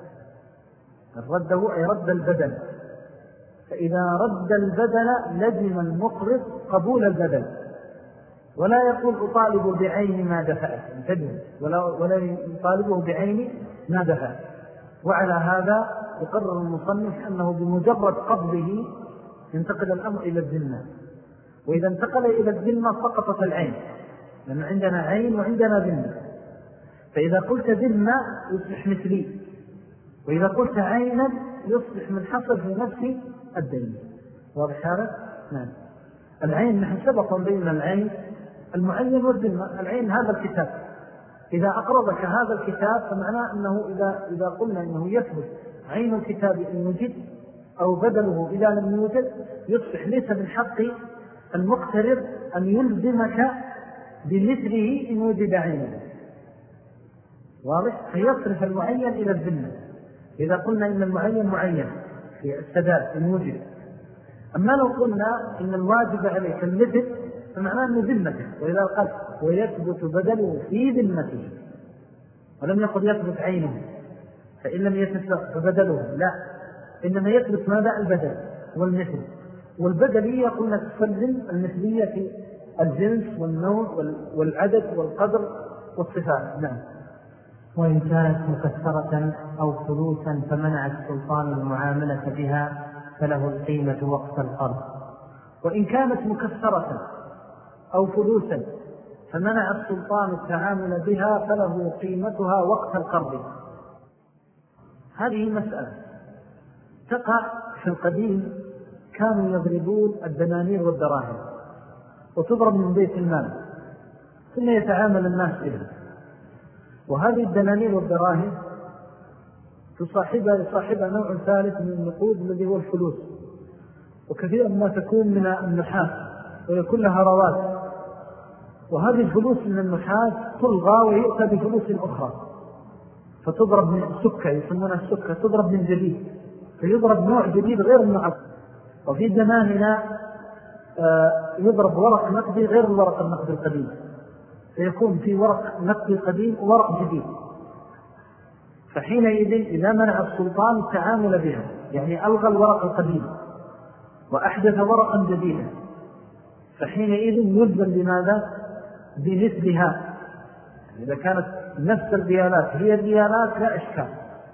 [SPEAKER 1] رده أي رد البدل، فإذا رد البدل لزم المقرض قبول البدل، ولا يقول أطالب بعين ما دفعت، ولا, ولا يطالبه بعين ما دفعت. وعلى هذا يقرر المصنف أنه بمجرد قبضه ينتقل الأمر إلى الذمة، وإذا انتقل إلى الذمة سقطت العين، لأن عندنا عين وعندنا ذمة، فإذا قلت ذمة يصبح مثلي، وإذا قلت عينا يصبح منحصر في نفس الدين. واضح هذا؟ نعم. العين نحن سبقا بين العين المعين والذمة. العين هذا الكتاب، إذا أقرضك هذا الكتاب فمعناه أنه إذا, إذا قلنا أنه يثبت عين الكتاب إن وجد أو بدله إذا لم يوجد، يصبح ليس من حق المقترض أن يلزمك بمثله إن وجد عينه. واضح؟ فيصرف المعين إلى الذمة إذا قلنا إن المعين معين في السداد إن وجد. أما لو قلنا إن الواجب عليك المثل فمعناه أنه ذمته، وإذا قال ويثبت بدله في ذمته ولم يقل يثبت عينه، فإن لم يثبت فبدله لا، إنما يثبت ماذا؟ البدل والمثل. والبدلية قلنا تسلم المثلية في الجنس والنوع والعدد والقدر والصفات. نعم.
[SPEAKER 2] وإن كانت مكسرة أو فلوسا فمنع السلطان المعاملة بها فله القيمة وقت القرض.
[SPEAKER 1] وإن كانت مكسرة أو فلوسا فمنع السلطان التعامل بها فله قيمتها وقت القرض. هذه مسألة تقع في القديم، كانوا يضربون الدنانير والدراهم وتضرب من بيت المال ثم يتعامل الناس بها، وهذه الدنانير والدراهم تصاحبها يصاحبها نوع ثالث من النقود الذي هو الفلوس، وكثيرا ما تكون من النحاس ويكون لها رواد، وهذه الفلوس من النحاس تلغى ويؤتى بفلوس أخرى، فتضرب من السكة، يسمونها السكة، تضرب من جديد، فيضرب نوع جديد غير النوع. وفي زماننا يضرب ورق نقدي غير الورق النقدي القديم، فيكون في ورق نقدي قديم وورق جديد. فحينئذ إذا منع السلطان التعامل بها، يعني ألغى الورق القديم وأحدث ورقا جديدا، فحينئذ يلزم بماذا؟ بمثلها. إذا كانت نفس الريالات هي الريالات لا إشكال،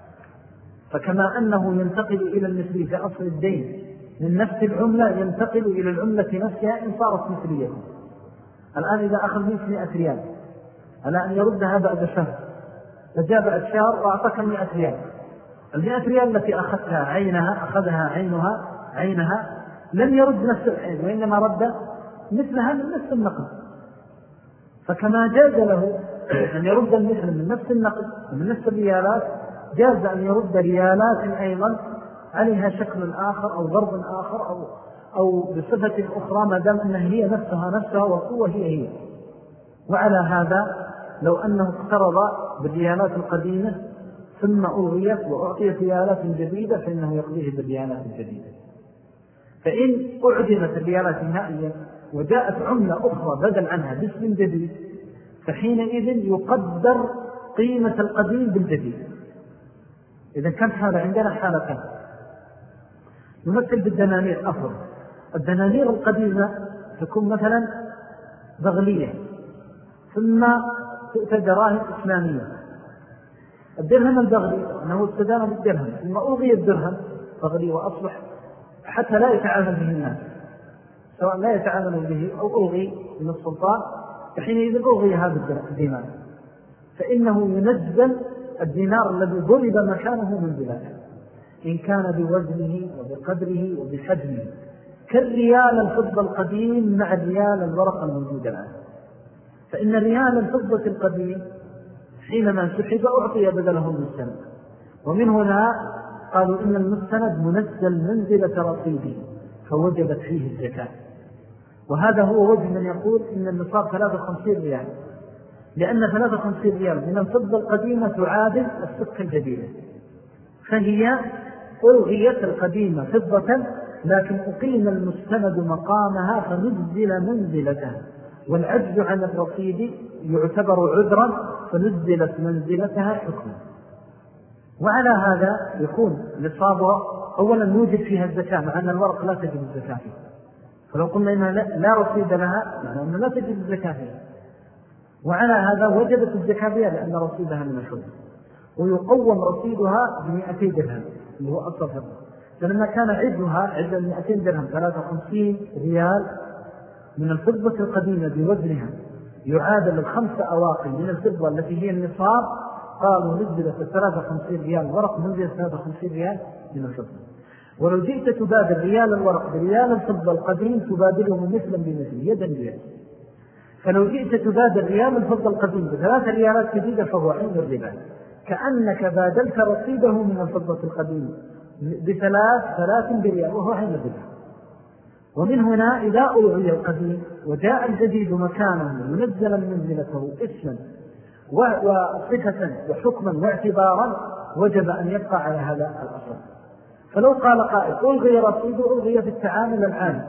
[SPEAKER 1] فكما أنه ينتقل إلى المثل في أصل الدين من نفس العملة ينتقل إلى العملة نفسها إن صارت مثلية. الآن إذا أخذ منك مئة ريال على أن يردها بعد شهر، فجاء بعد شهر وأعطاك مئة ريال، المئة ريال التي أخذتها عينها أخذها عينها عينها لم يرد نفس العين، وإنما رد مثلها من نفس النقد. فكما جاز له أن يرد المثل من نفس النقد ومن نفس الريالات، جاز أن يرد ريالات أيضا عليها شكل آخر أو ضرب آخر أو, أو بصفة أخرى، ما دام أنها هي نفسها نفسها والقوة هي هي. وعلى هذا لو أنه اقترض بالريالات القديمة ثم ألغيت وأعطيت ريالات جديدة فإنه يقضيه بالريالات الجديدة. فإن أعدمت الريالات نهائيا وجاءت عملة أخرى بدل عنها باسم جديد، فحينئذ يقدر قيمة القديم بالجديد. إذا كانت هذا عندنا حالتان، نمثل بالدنانير أفضل. الدنانير القديمة تكون مثلا بغلية ثم تؤتى دراهم إسلامية. الدرهم البغلي أنه استدام بالدرهم ثم ألغي الدرهم بغلي وأصبح حتى لا يتعامل به الناس، سواء لا يتعامل به أو ألغي من السلطان، فحينئذ ألغي هذا الدينار، فإنه ينزل الدينار الذي ضرب مكانه من بلاده إن كان بوزنه وبقدره وبحجمه، كالريال الفضة القديم مع ريال الورق الموجود الآن. فإن ريال الفضة القديم حينما سحب أعطي بدله المستند، ومن هنا قالوا إن المستند منزل منزلة رصيده فوجبت فيه الزكاة. وهذا هو وجه من يقول إن النصاب ثلاثة وخمسين ريال، لأن ثلاثة وخمسين ريال من الفضة القديمة تعادل السكة الجديدة، فهي ألغيت القديمة فضة لكن أقيم المستند مقامها فنزل منزلتها، والعجز عن الرصيد يعتبر عذرا فنزلت منزلتها حكما. وعلى هذا يكون نصابها أولا نوجد فيها الزكاة، مع أن الورق لا تجب الزكاة فيه، فلو قلنا إنها لا رصيد لها معنى أنها لا تجب الزكاة فيها. وعلى هذا وجبت الزكاة فيها لأن رصيدها من الحب، ويقوم رصيدها بمئتين درهم اللي هو أصل فضة. فلما كان عدها عد المئتين درهم ثلاثة وخمسين ريال من الفضة القديمة بوزنها يعادل الخمسة أواقل من الفضة التي هي النصاب، قالوا نزلت الثلاثة وخمسين ريال ورق منزل ثلاثة وخمسين ريال من الفضة. ولو جئت تبادل ريال الورق بريال الفضة القديم تبادله مثلا بمثل يدا بيد. فلو جئت تبادل ريال الفضة القديم بثلاثة ريالات جديدة فهو عين الربا، كأنك بادلت رصيده من الفضة القديم بثلاث ثلاث بريال وهو عين الربا. ومن هنا إذا ألغي القديم وجاء الجديد مكانه منزلا منزلته اسما وصفة وحكما واعتبارا وجب أن يبقى على هذا الأصل. فلو قال قائل ألغي رصيده ألغي في التعامل العام،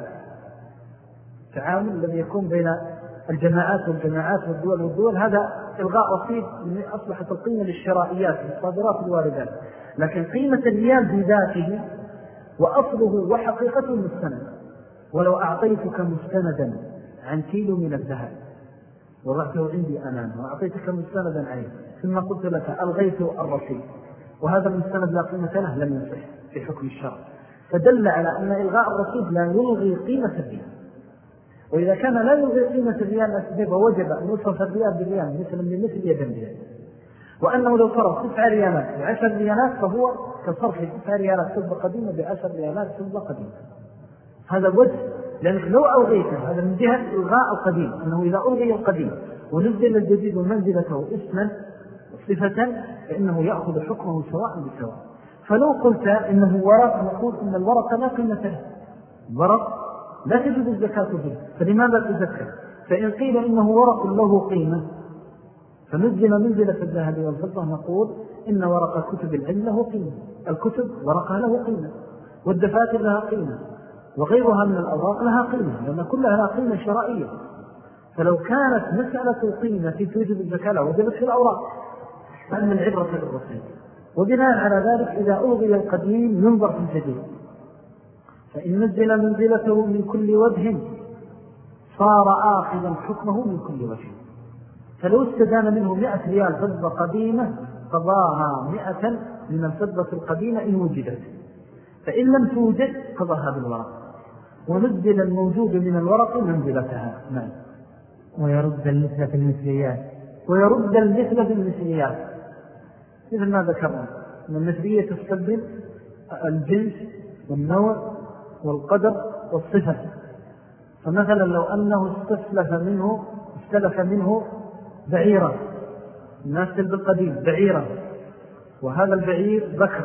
[SPEAKER 1] التعامل الذي يكون بين الجماعات والجماعات والدول والدول، هذا إلغاء رصيد أصبحت القيمة للشرائيات والصادرات والواردات، لكن قيمة الريال بذاته وأصله وحقيقته مستند. ولو أعطيتك مستندا عن كيلو من الذهب وضعته عندي أمامه وأعطيتك مستندا عليه ثم قلت لك ألغيت الرصيد وهذا المستند لا قيمة له، لم يصح في حكم الشرع، فدل على أن إلغاء الرصيد لا يلغي قيمة الريال. وإذا كان لا يلغي قيمة الريال أسباب وجب أن يصرف الريال بالريال مثلا بمثل يد الريال، وأنه لو صرف تسع ريالات بعشر ريالات فهو كصرف تسع ريالات فضة قديمة بعشر ريالات فضة قديمة. هذا وجه، لأنك لو ألغيته هذا من جهة إلغاء القديم، أنه إذا ألغي القديم ونزل الجديد ومنزلته اسما صفة فإنه يأخذ حكمه سواء بسواء. فلو قلت إنه ورق، نقول إن الورق لا قيمة له، الورق لا تجد الزكاة فيه، فلماذا تزكى؟ فإن قيل إنه ورق له قيمة فنزل منزلة الذهب والفضة نقول إن ورق كتب العلم له قيمة، الكتب ورقها له قيمة، والدفاتر لها قيمة، وغيرها من الأوراق لها قيمة، لأن كلها لها قيمة شرائية. فلو كانت مسألة قيمة توجب الزكاة لوجبت في الأوراق، فأن العبرة بالرصيد. وبناء على ذلك إذا ألغي القديم ينظر في الجديد، فإن نزل منزلته من كل وجه صار آخذا حكمه من كل وجه. فلو استدان منه مئة ريال فضة قديمة قضاها مئة من الفضة القديمة إن وجدت، فإن لم توجد قضاها بالورق، ونزل الموجود من الورق منزلتها. نعم.
[SPEAKER 2] ويرد المثل في المثليات
[SPEAKER 1] ويرد المثل في المثليات مثل ما ذكرنا من المثلية تستبدل الجنس والنوع والقدر والصفة. فمثلا لو أنه استسلف منه استلف منه بعيرا، الناس بالقديم بعيرا، وهذا البعير بكر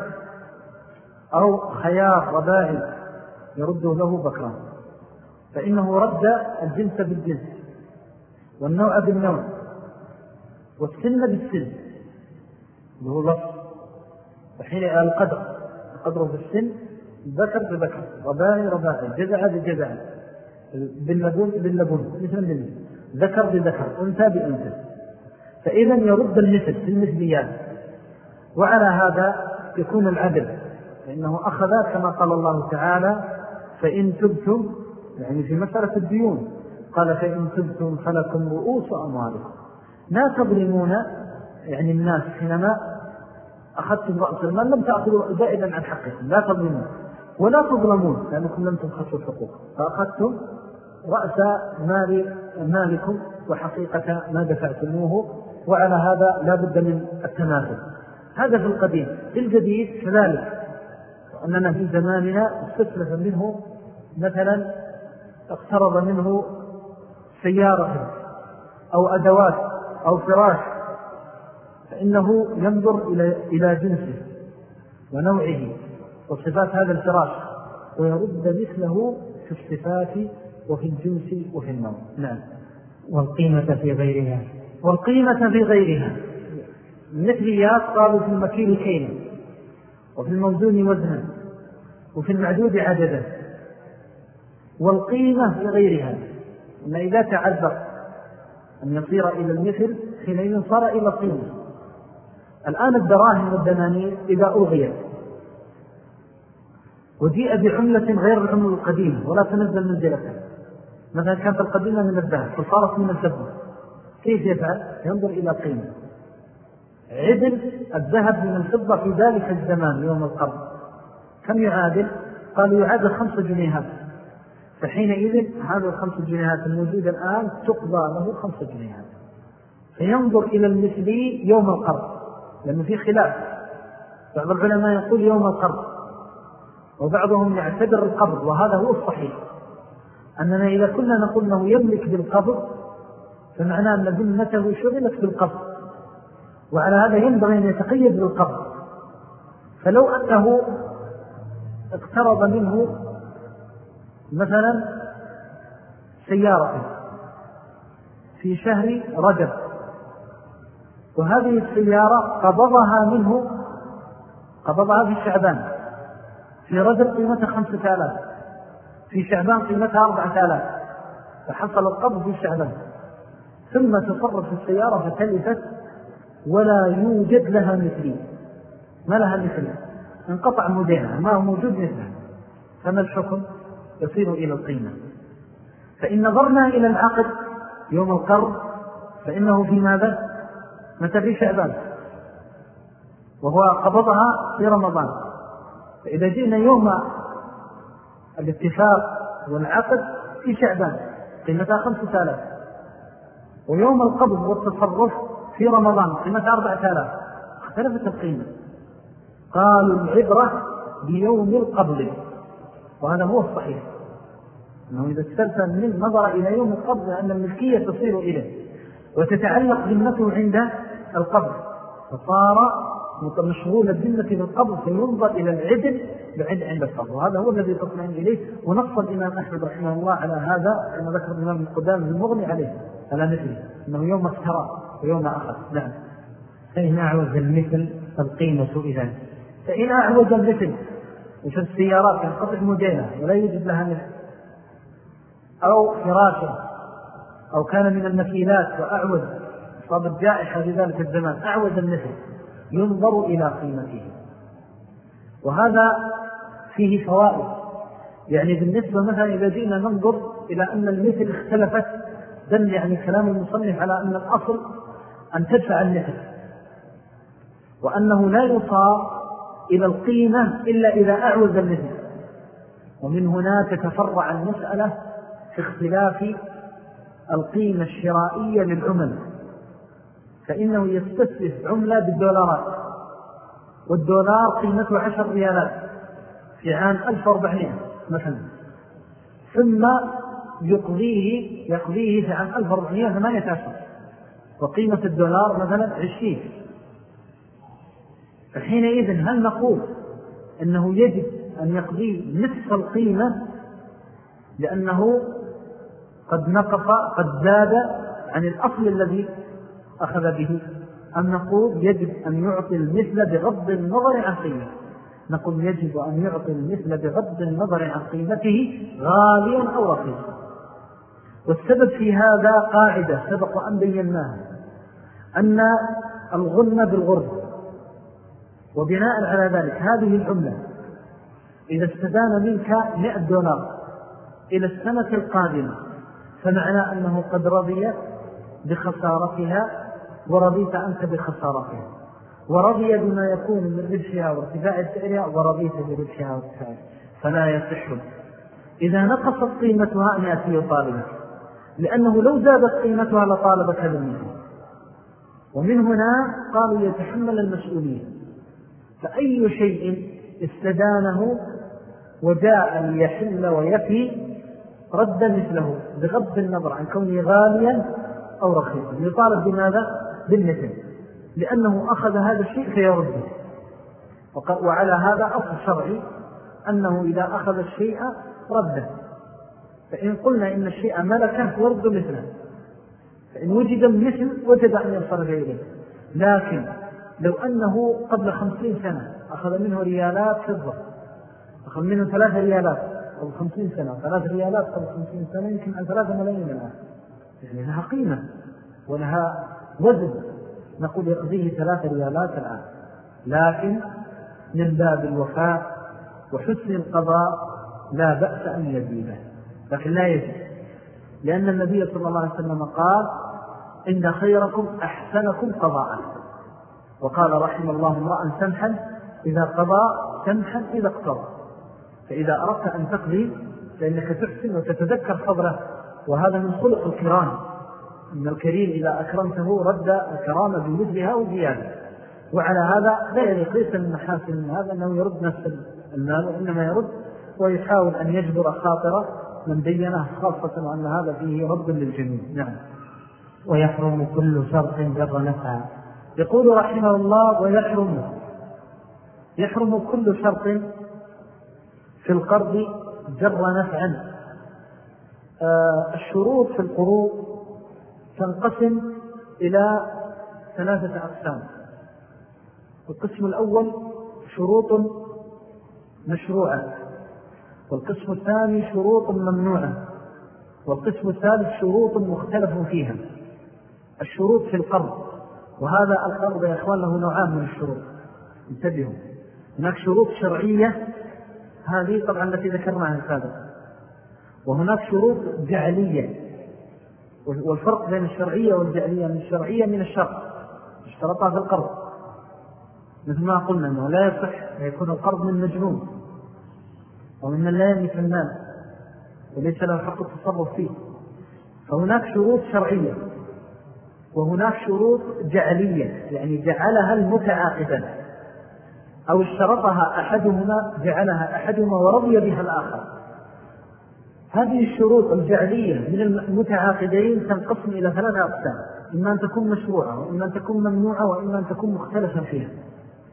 [SPEAKER 1] أو خيار رباعي يرد له بكرا، فإنه رد الجنس بالجنس والنوع بالنوع والسن بالسن اللي هو لفظ. وحين القدر القدر بالسن، ذكر بذكر، رباعي رباعي، جزع بجزع، باللبون باللبون، مثل بالمثل، ذكر بذكر، أنثى بأنثى. فإذا يرد المثل في المثليات. وعلى هذا يكون العدل، لأنه أخذ كما قال الله تعالى فإن تبتم، يعني في مسألة الديون قال فإن تبتم فلكم رؤوس أموالكم لا تظلمون، يعني الناس حينما أخذتم رأس المال لم تأخذوا زائدا عن حقكم، لا تظلمون ولا تظلمون لأنكم لم تبخسوا الحقوق، فأخذتم رأس مال مالكم وحقيقة ما دفعتموه. وعلى هذا لا بد من التماثل. هذا في القديم. في الجديد كذلك، أننا في زماننا استسلف منه مثلا اقترض منه سيارة أو أدوات أو فراش، فإنه ينظر إلى إلى جنسه ونوعه وصفات هذا الفراش ويرد مثله في الصفات وفي الجنس وفي النوع. نعم.
[SPEAKER 2] والقيمة في غيرها
[SPEAKER 1] والقيمة في غيرها المثليات قالوا في المكيل كيلا وفي الموزون وزنا وفي المعدود عددا. والقيمة في غيرها أن إذا تعذر أن يصير إلى المثل حينئذ صار إلى قيمة. الآن الدراهم والدنانير إذا ألغيت وجيء بعملة غير العملة القديمة ولا تنزل منزلتها، مثلا كانت القديمة من الذهب فصارت من الفضة، كيف يفعل؟ ينظر إلى قيمة. عدل الذهب من الفضة في ذلك الزمان يوم القرض كم يعادل؟ قالوا يعادل خمس جنيهات، فحينئذ هذا الخمس جنيهات الموجودة الآن تقضى له خمس جنيهات، فينظر إلى المثلي يوم القرض، لأنه في خلاف. بعض العلماء يقول يوم القرض وبعضهم يعتبر القبض، وهذا هو الصحيح، أننا إذا كنا نقول أنه يملك بالقبض فمعناه أن ذمته شغلت بالقبض، وعلى هذا ينبغي أن يتقيد بالقبض. فلو أنه اقترض منه مثلا سيارة في شهر رجب، وهذه السيارة قبضها منه قبضها في شعبان، في رجب قيمتها خمسة آلاف، في شعبان قيمتها أربعة آلاف، فحصل القبض في شعبان، ثم تصرف السيارة فتلفت ولا يوجد لها مثلي، ما لها مثل، انقطع موديلها، ما هو موجود مثلها، فما الحكم؟ يصير إلى القيمة. فإن نظرنا إلى العقد يوم القرض فإنه في ماذا؟ متى؟ في شعبان، وهو قبضها في رمضان. فإذا جئنا يوم الاتفاق والعقد في شعبان قيمتها خمسة آلاف، ويوم القبض والتصرف في رمضان قيمتها أربعة آلاف، اختلفت القيمة. قالوا العبرة بيوم القبض، وهذا هو الصحيح، أنه إذا استلفى من نظر إلى يوم القبض أن الملكية تصير إليه وتتعلق ذمته عند القبض، فصار مشغول الذمة بالقبض فينظر إلى العدل بعد عند القبض، وهذا هو الذي تطمئن إليه. ونص الإمام أحمد رحمه الله على هذا كما ذكر الإمام القدامى المغني عليه على مثله أنه يوم اشترى ويوم أخذ. نعم.
[SPEAKER 2] فإن أعوز المثل فالقيمة إذن.
[SPEAKER 1] فإن أعوز المثل وفي السيارات ينقطع موديلها ولا يوجد لها مثل، أو فراشة، أو كان من المكيلات وأعوز صابت جائحة في ذلك الزمان أعوز المثل، ينظر إلى قيمته. وهذا فيه فوائد. يعني بالنسبة مثلا إذا جئنا ننظر إلى أن المثل اختلفت، دل يعني كلام المصنف على أن الأصل أن تدفع المثل، وأنه لا يصار إلى القيمة إلا إذا أعوز المثل. ومن هنا تتفرع المسألة في اختلاف القيمة الشرائية للعمل، فإنه يستسلف عملة بالدولارات، والدولار قيمته عشر ريالات في عام ألف وأربعمائة مثلا، ثم يقضيه يقضيه في عام ألف وأربعمائة ثمانية عشر، وقيمة الدولار مثلا عشرين. فحينئذ هل نقول أنه يجب أن يقضي نصف القيمة لأنه قد نقص قد زاد عن الأصل الذي أخذ به، أم نقول يجب أن يعطي المثل بغض النظر عن قيمته؟ نقول يجب أن يعطي المثل بغض النظر عن قيمته غاليا أو رخيصا. والسبب في هذا قاعدة سبق أن بيناها، أن الغنى بالغرب، وبناء على ذلك هذه العملة إذا استدان منك مئة دولار إلى السنة القادمة فمعنى أنه قد رضي بخسارتها ورضيت أنت بخسارتها، ورضي بما يكون من ربحها وارتفاع سعرها ورضيت بربحها وارتفاعها، فلا يصح إذا نقصت قيمتها أن يأتي يطالبك، لأنه لو زادت قيمتها لطالبك بالمثل. ومن هنا قالوا يتحمل المسؤولية. فأي شيء استدانه وجاء ليحل ويفي رد مثله بغض النظر عن كونه غاليا أو رخيصا، يطالب بماذا؟ بالمثل، لأنه أخذ هذا الشيء فيرده. وعلى هذا أصل شرعي أنه إذا أخذ الشيء رده. فإن قلنا إن الشيء ملكه يرد مثله، فإن وجد المثل وجد أن يصرف إليه. لكن لو أنه قبل خمسين سنة أخذ منه ريالات فضة، أخذ منه ثلاثة ريالات قبل خمسين سنة، ثلاثة ريالات قبل خمسين سنة يمكن عن ثلاثة ملايين الآن، يعني لها قيمة ولها وزن، نقول يقضيه ثلاثة ريالات الآن. لكن من باب الوفاء وحسن القضاء لا بأس أن يزيده، لكن لا يزيد، لأن النبي صلى الله عليه وسلم قال إن خيركم أحسنكم قضاء، وقال رحم الله امرأ سمحا إذا قضى سمحا إذا اقتضى. فإذا أردت أن تقضي فإنك تحسن وتتذكر فضله، وهذا من خلق الكرام، إن الكريم إذا أكرمته رد الكرامة بمثلها وزيادة. وعلى هذا لا يليق ليس من محاسن من هذا أنه يرد نفس المال، وإنما يرد ويحاول أن يجبر خاطره من دينه، خاصة وأن هذا فيه رد للجميع. نعم.
[SPEAKER 2] ويحرم كل شرط جر نفعا.
[SPEAKER 1] يقول رحمه الله ويحرم يحرم كل شرط في القرض جر نفعا. آه الشروط في القروض تنقسم إلى ثلاثة أقسام. القسم الأول شروط مشروعة، والقسم الثاني شروط ممنوعة، والقسم الثالث شروط مختلف فيها. الشروط في القرض، وهذا القرض يا إخوان له نوعان من الشروط، انتبهوا. هناك شروط شرعية، هذه طبعا التي ذكرناها سابقا، وهناك شروط جعلية. والفرق بين الشرعية والجعلية من الشرعية من الشرط اشترطها في القرض، مثل ما قلنا أنه لا يصح يكون القرض من مجنون ومن لا يملك المال وليس له حق التصرف فيه. فهناك شروط شرعية وهناك شروط جعلية، يعني جعلها المتعاقدان أو اشترطها أحدهما جعلها أحدهما ورضي بها الآخر. هذه الشروط الجعلية من المتعاقدين تنقسم إلى ثلاثة أقسام: إما أن تكون مشروعة، وإما أن تكون ممنوعة، وإما أن تكون مختلفا فيها.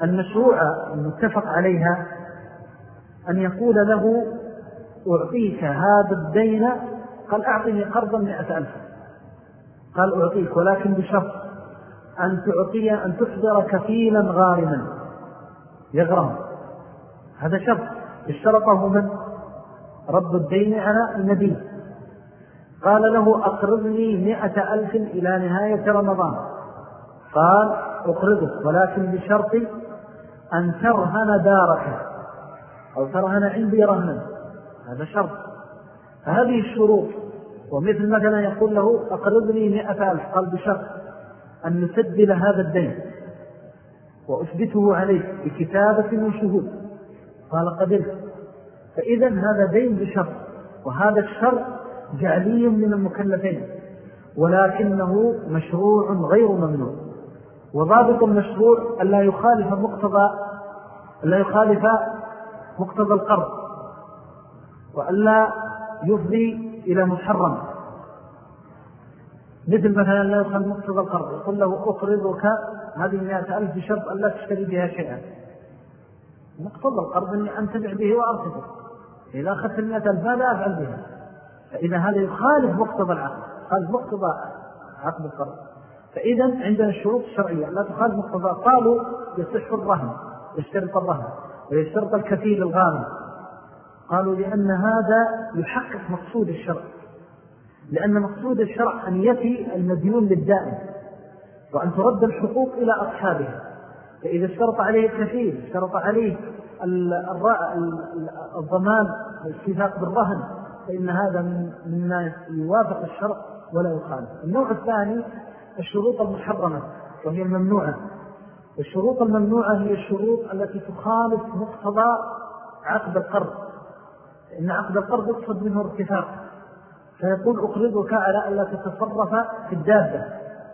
[SPEAKER 1] المشروع المتفق عليها أن يقول له أعطيك هذا الدين، قال أعطني قرضا مئة ألف، قال أعطيك ولكن بشرط أن تعطي أن تحضر كفيلا غارما يغرم. هذا شرط اشترطه من رب الدين على النبي. قال له أقرضني مئة ألف إلى نهاية رمضان، قال أقرضك ولكن بشرط أن ترهن دارك أو ترهن عندي رهنا. هذا شرط. فهذه الشروط. ومثل مثلا يقول له أقرضني مئة ألف، قال بشرط أن نسدل هذا الدين وأثبته عليك بكتابة وشهود، قال قبلت. فإذا هذا دين بشرط، وهذا الشرط جعلي من المكلفين، ولكنه مشروع غير ممنوع. وضابط المشروع ألا يخالف مقتضى ألا يخالف مقتضى القرض، وألا يفضي إلى محرم. مثل مثلا لا يخالف مقتضى القرض، يقول له أقرضك هذه مئة ألف بشرط أن لا تشتري بها شيئا. مقتضى القرض أني أنتفع به وأرصده، إذا أخذت المئة ألف ماذا أفعل بها؟ فإذا هذا يخالف مقتضى العقد، يخالف مقتضى عقد القرض. فإذا عندنا الشروط الشرعية لا تخالف مقتضى. قالوا يصح الرهن، يشترط الرهن ويشترط الكفيل الغانم. قالوا لأن هذا يحقق مقصود الشرع، لأن مقصود الشرع أن يفي المديون للدائن وأن ترد الحقوق إلى أصحابها. فإذا اشترط عليه الكفيل، اشترط عليه الضمان والاتفاق بالرهن، فإن هذا مما يوافق الشرع ولا يخالف. النوع الثاني الشروط المحرمة وهي الممنوعة. الشروط الممنوعة هي الشروط التي تخالف مقتضى عقد القرض، إن عقد القرض يقصد منه ارتفاق، فيقول أقرضك على أن لا تتصرف في الدابة،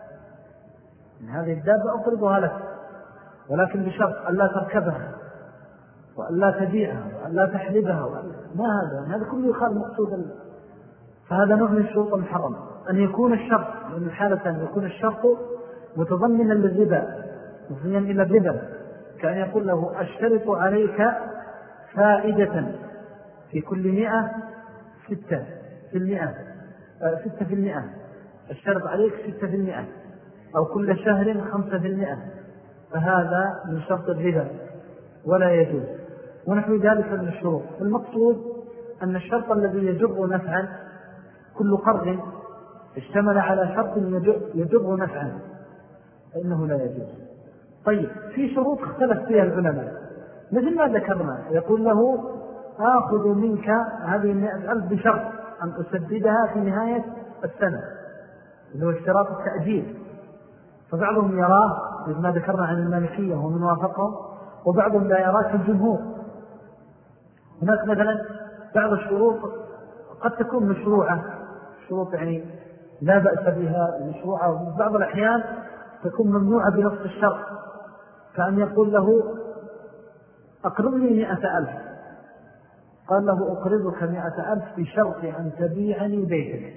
[SPEAKER 1] من هذه الدابة أقرضها لك ولكن بشرط أن لا تركبها وأن لا تبيعها وأن لا تحلبها وأن... ما هذا هذا كله يخالف مقصود. فهذا نوع من الشروط المحرمة. أن يكون الشرط من الحالة أن يكون الشرط متضمنا للربا، مفضيا إلى الربا، كأن يقول له أشترط عليك فائدة في كل مئة ستة في المئة ستة في المئة، اشترط عليك ستة في المئة، أو كل شهر خمسة في المئة، فهذا من شرط الربا ولا يجوز. ونحو ذلك من الشروط. المقصود أن الشرط الذي يجر نفعا، كل قرض اشتمل على شرط يجر نفعا فإنه لا يجوز. طيب في شروط اختلف فيها العلماء مثل ما ذكرنا، يقول له آخذ منك هذه المئة ألف بشرط أن أسددها في نهاية السنة، اللي هو اشتراط التأجيل. فبعضهم يراه مثل ما ذكرنا عن المالكية ومن وافقهم، وبعضهم لا يراه كالجمهور. هناك مثلا بعض الشروط قد تكون مشروعة، شروط يعني لا بأس بها مشروعة، وفي بعض الأحيان تكون ممنوعة بنص الشرط، فأن يقول له أقرضني مئة ألف، قال له أقرضك مئة ألف بشرط أن تبيعني بيتك،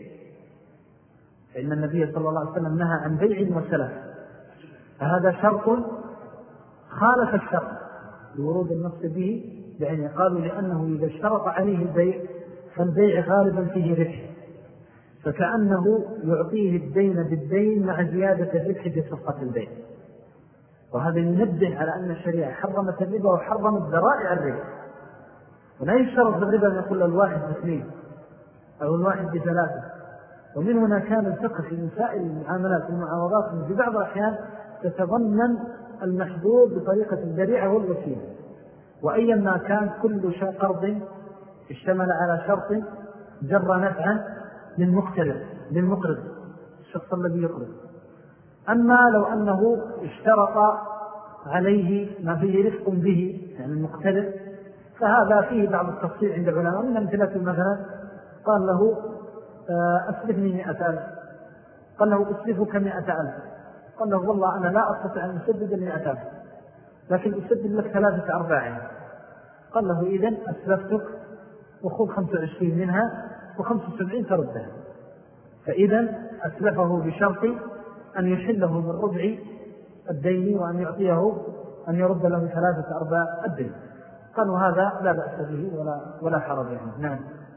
[SPEAKER 1] فإن النبي صلى الله عليه وسلم نهى عن بيع وسلف، فهذا شرط خالف الشرط لورود النص به، يعني قالوا لأنه إذا اشترط عليه البيع فالبيع غالبا فيه ربح، فكأنه يعطيه الدين بالدين مع زيادة الربح بصفقة البيع. وهذا ينبه على أن الشريعة حرمت الربا وحرمت ذرائع الربا، ولا يشترط بالربا أن يقول الواحد باثنين أو الواحد بثلاثة. ومن هنا كان الفقه في مسائل المعاملات والمعاوضات في بعض الأحيان تتضمن المحظور بطريقة الذريعة والوسيلة. وأيا ما كان كل قرض اشتمل على شرط جر نفعا للمقترض للمقرض الشخص الذي يقرض. أما لو أنه اشترط عليه ما فيه رفق به يعني المقترض، فهذا فيه بعض التفصيل عند العلماء. من أمثلته مثلا قال له أسلفني مئة ألف، قال له أسلفك مئة ألف، قال له والله أنا لا أستطيع أن أسدد المئة ألف لكن أسدد لك ثلاثة أرباعين. قال له إذن أسلفتك وخذ خمسة وعشرين منها وخمسة وسبعين تردها. فإذا أسلفه بشرط أن يحله من ربع الدين وأن يعطيه أن يرد له ثلاثة أرباع الدين. قالوا هذا لا بأس به ولا, ولا حرج عنه. نعم.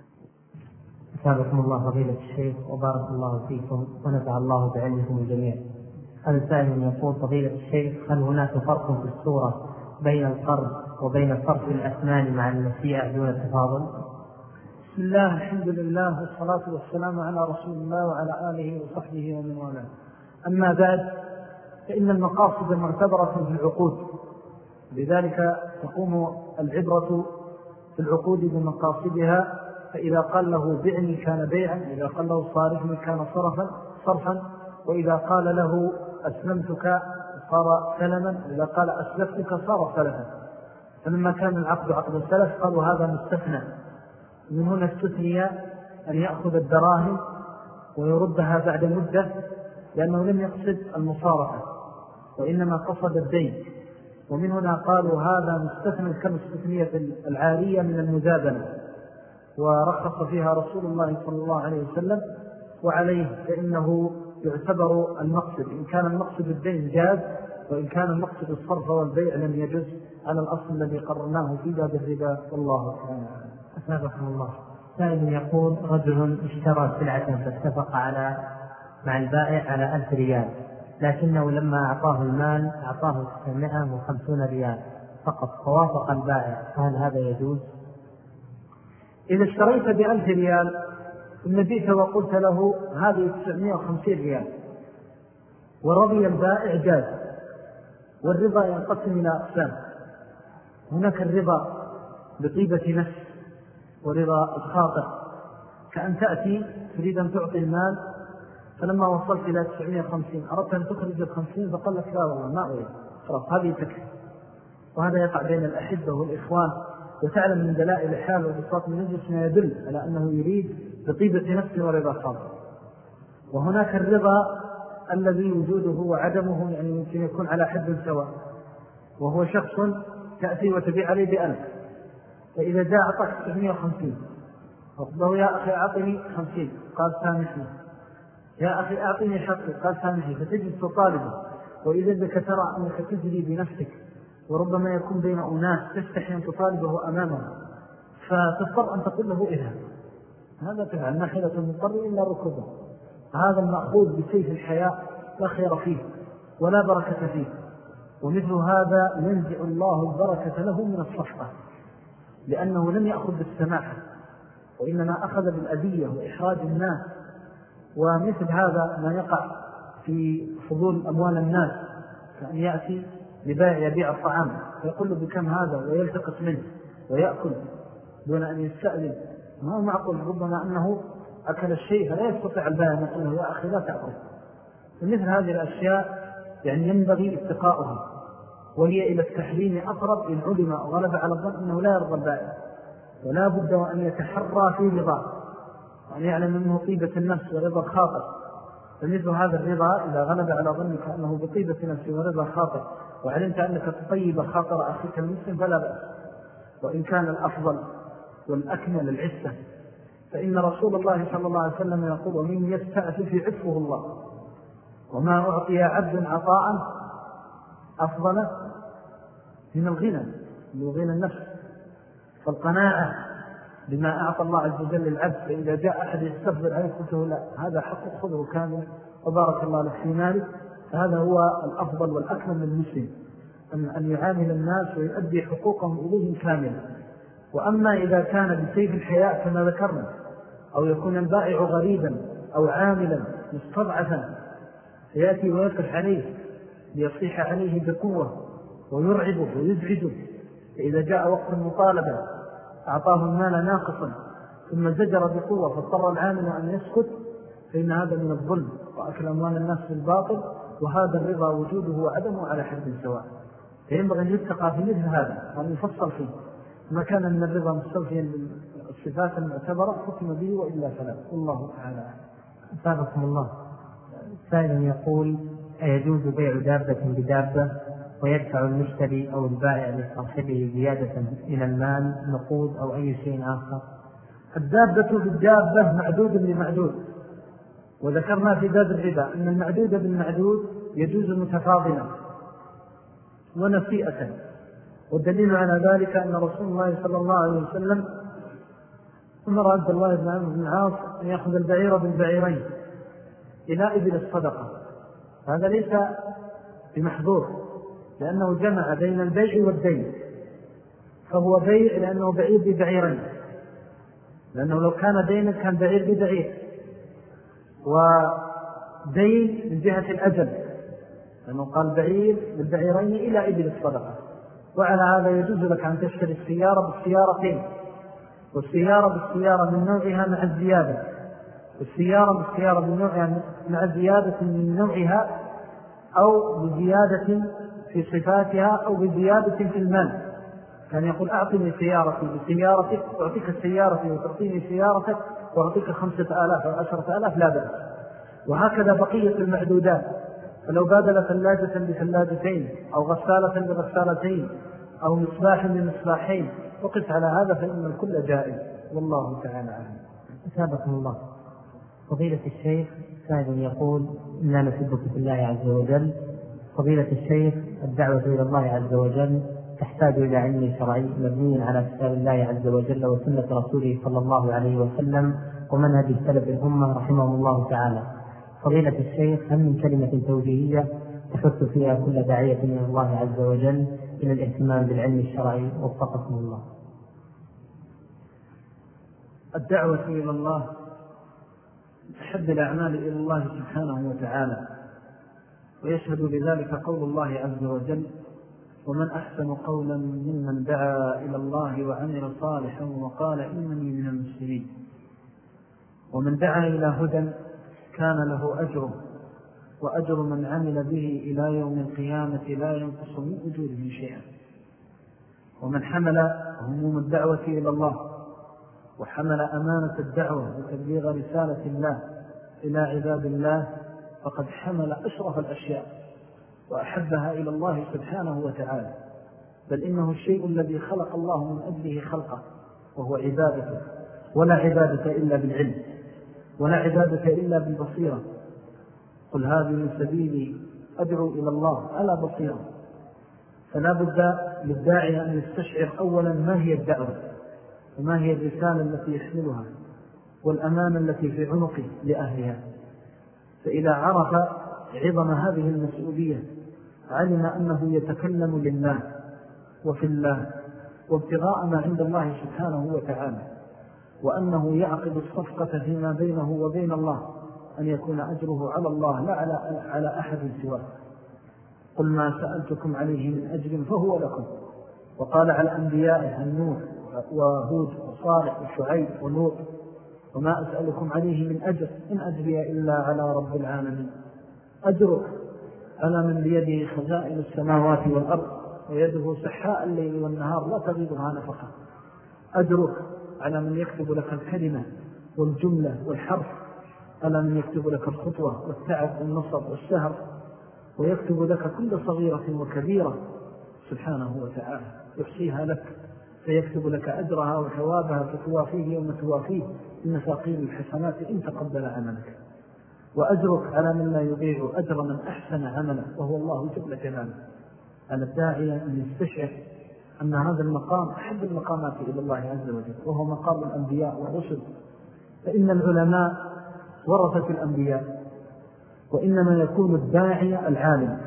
[SPEAKER 2] أثابكم الله فضيلة الشيخ وبارك الله فيكم ونفع الله بعلمكم الجميع. هذا سائل يقول فضيلة الشيخ هل هناك فرق في الصورة بين القرض وبين صرف الأثمان مع النسيئة دون التفاضل؟
[SPEAKER 1] بسم الله الحمد لله والصلاة والسلام على رسول الله وعلى آله وصحبه ومن والاه. أما بعد فإن المقاصد معتبرة في العقود، لذلك تقوم العبرة في العقود بمقاصدها. فإذا قال له بعني كان بيعا، إذا قال له صارفني كان صرفا صرفا، وإذا قال له أسلمتك صار سلما، إذا قال أسلفتك صار سلفا. فلما كان العقد عقد السلف قالوا هذا مستثنى. من هنا استثني أن يأخذ الدراهم ويردها بعد مدة، لأنه لم يقصد المصارفة وإنما قصد الدين. ومن هنا قالوا هذا مستثنى كمستثنية العارية من المزابنة، ورخص فيها رسول الله صلى الله عليه وسلم. وعليه فإنه يعتبر المقصد، إن كان المقصد الدين جاز، وإن كان المقصد الصرف والبيع لم يجوز على الأصل الذي قررناه في باب الربا. والله تعالى.
[SPEAKER 2] أثابكم الله. سائل يقول رجل اشترى سلعة فاتفق على مع البائع على ألف ريال، لكنه لما أعطاه المال أعطاه تسعمائة وخمسين ريال فقط، فوافق البائع، فهل هذا يجوز؟
[SPEAKER 1] إذا اشتريت بألف ريال ثم جئت وقلت له هذه تسعمائة وخمسين ريال ورضي البائع جاز. والرضا ينقسم إلى أقسام، هناك الرضا بطيبة نفس ورضا الخاطر، كأن تأتي تريد أن تعطي المال فلما وصلت إلى تسعمائة وخمسين أردت أن تخرج الخمسين فقال لك لا والله ما أريد، خلاص هذه تكفي. وهذا يقع بين الأحبة والإخوان، وتعلم من دلائل حال وبساط من نجس ما يدل على أنه يريد بطيبة نفس ورضا خاطر. وهناك الرضا الذي وجوده وعدمه يعني يمكن يكون على حد سواء، وهو شخص تأتي وتبيع عليه بألف، فإذا جاء أعطاك تسعمائة وخمسين فقال يا أخي أعطني خمسين قال سامحني، يا أخي أعطني شطري قال سامحني، فتجد تطالبه. وإذا ذلك ترى أنك تجري بنفسك وربما يكون بين أناس تستحي أن تطالبه أمامه، فتضطر أن تقول له إذا هذا تفعل ناحية المضطر إلا ركوبه. هذا المأخوذ بسيف الحياء لا خير فيه ولا بركة فيه، ومثل هذا ينزع الله البركة له من الصفقة، لأنه لم يأخذ بالسماحة وإنما أخذ بالأذية وإحراج الناس. ومثل هذا ما يقع في فضول أموال الناس، كأن يأتي لبائع يبيع الطعام فيقول له بكم هذا ويلتقط منه ويأكل دون أن يستأذن. ما هو معقول، ربما أنه أكل الشيء فلا يستطيع البائع أن يقول له يا أخي لا تأكل. فمثل هذه الأشياء يعني ينبغي اتقاؤها، وهي إلى التحريم أقرب إن علم وغلب على الظن أنه لا يرضى البائع، ولا بد وأن يتحرى في رضاه وأن يعلم أنه طيبة النفس ورضا الخاطر. فمثل هذا الرضا إذا غلب على ظنك أنه بطيبة نفس ورضا الخاطر وعلمت أنك تطيب خاطر أخيك المسلم فلا بأس. وإن كان الأفضل والأكمل العفة، فإن رسول الله صلى الله عليه وسلم يقول ومن يستأسف عفه الله، وما أعطي عبد عطاء أفضل من الغنى وغنى النفس. فالقناعة بما أعطى الله عز وجل للعبد، فإذا جاء أحد يستفضل عليه قلت له لا هذا حق خذه كامل وبارك الله لك في مالك، فهذا هو الأفضل والأكمل للمسلم، أن يعامل الناس ويؤدي حقوقهم إليهم كاملا. وأما إذا كان بسيف الحياء كما ذكرنا، أو يكون البائع غريبا أو عاملا مستضعفا فيأتي ويقف عليه ليصيح عليه بقوة ويرعبه ويزعجه، فإذا جاء وقت المطالبة أعطاه المال ناقصا ثم زجر بقوة فاضطر العامل أن يسكت، فإن هذا من الظلم وأكل أموال الناس بالباطل، وهذا الرضا وجوده وعدمه على حد سواء. فينبغي أن يتقى في مثل هذا وأن يفصل فيه، ما كان من الرضا مستوفيا بالصفات المعتبرة حكم به وإلا فلا. والله تعالى.
[SPEAKER 2] أثابكم الله. سائل يقول أيجوز بيع دابة بدابة ويدفع المشتري أو البائع لصاحبه زيادة من المال نقود أو أي شيء آخر؟
[SPEAKER 1] الدابة بالدابة معدود لمعدود، وذكرنا في باب الربا أن المعدود بالمعدود يجوز متفاضلا، ونسيئة. والدليل على ذلك أن رسول الله صلى الله عليه وسلم أمر عبد الله بن عمرو بن العاص أن يأخذ البعير بالبعيرين إلى إبل الصدقة. هذا ليس بمحظور، لأنه جمع بين البيع والدين، فهو بيع لأنه بعير ببعيرين، لأنه لو كان دينا كان بعير ببعير، ودين من جهة الأجل، لأنه قال بعير بالبعيرين إلى إبل الصدقة. وعلى هذا يجوز لك أن تشتري السيارة بالسيارتين، والسيارة بالسيارة من نوعها مع الزيادة، والسيارة بالسيارة من نوعها مع زيادة من نوعها، أو بزيادة في صفاتها، أو بزيادة في المال. كان يقول أعطني سيارتي بسيارتك، أعطيك السيارة وتعطيني سيارتك، وأعطيك خمسة آلاف أو عشرة آلاف، لا بأس. وهكذا بقية المعدودات، فلو بادل ثلاجة بثلاجتين، أو غسالة بغسالتين، أو مصباح بمصباحين، وقف على هذا فإن الكل جائز، والله تعالى أعلم.
[SPEAKER 2] أثابكم الله. فضيلة الشيخ سائل يقول: إنا نحبك في الله عز وجل. فضيلة الشيخ، الدعوة إلى الله عز وجل تحتاج إلى علم شرعي مبني على كتاب الله عز وجل وسنة رسوله صلى الله عليه وسلم ومنهج سلف الأمة رحمهم الله تعالى. فضيلة الشيخ، هل من كلمة توجيهية تحث فيها كل داعية من الله عز وجل إلى الاهتمام بالعلم الشرعي وفقكم الله؟
[SPEAKER 1] الدعوة إلى الله أحب الأعمال إلى الله سبحانه وتعالى، ويشهد بذلك قول الله عز وجل: ومن أحسن قولا ممن دعا إلى الله وعمل صالحا وقال إنني من المسلمين. ومن دعا إلى هدى كان له أجره، وأجر من عمل به إلى يوم القيامة لا ينقص من أجوره شيئا. ومن حمل هموم الدعوة إلى الله، وحمل أمانة الدعوة وتبليغ رسالة الله إلى عباد الله، فقد حمل أشرف الأشياء وأحبها إلى الله سبحانه وتعالى، بل إنه الشيء الذي خلق الله من أجله خلقه، وهو عبادته. ولا عبادة إلا بالعلم، ولا عبادة إلا بالبصيرة. قل هذه سبيلي أدعو إلى الله على بصيرة. فلا بد للداعي أن يستشعر أولا ما هي الدعوة، وما هي الرسالة التي يحملها، والأمانة التي في عنقه لأهلها. فإذا عرف عظم هذه المسؤولية علم أنه يتكلم لله وفي الله وابتغاء ما عند الله سبحانه وتعالى، وأنه يعقد الصفقة فيما بينه وبين الله أن يكون أجره على الله لا على, على أحد سواه. قل ما سألتكم عليه من أجر فهو لكم. وقال على أنبيائه النوح وهود وصالح وشعيب ولوط: وما أسألكم عليه من أجر إن أجري إلا على رب العالمين. أجرك على من بيده خزائن السماوات والأرض ويده سحاء الليل والنهار لا تغيضها نفقة. أجرك على من يكتب لك الكلمة والجملة والحرف، على من يكتب لك الخطوة والتعب والنصب والسهر، ويكتب لك كل صغيرة وكبيرة سبحانه وتعالى، يحصيها لك فيكتب لك أجرها وثوابها فتوافيه يوم توافيه بمثاقيل الحسنات إن تقبل عملك. وأجرك على من لا يضيع أجر من أحسن عملا، وهو الله جل جلاله. على الداعية أن يستشعر أن هذا المقام أحب المقامات إلى الله عز وجل، وهو مقام الأنبياء والرسل. فإن العلماء ورثة الأنبياء، وإنما يكون الداعية العالم،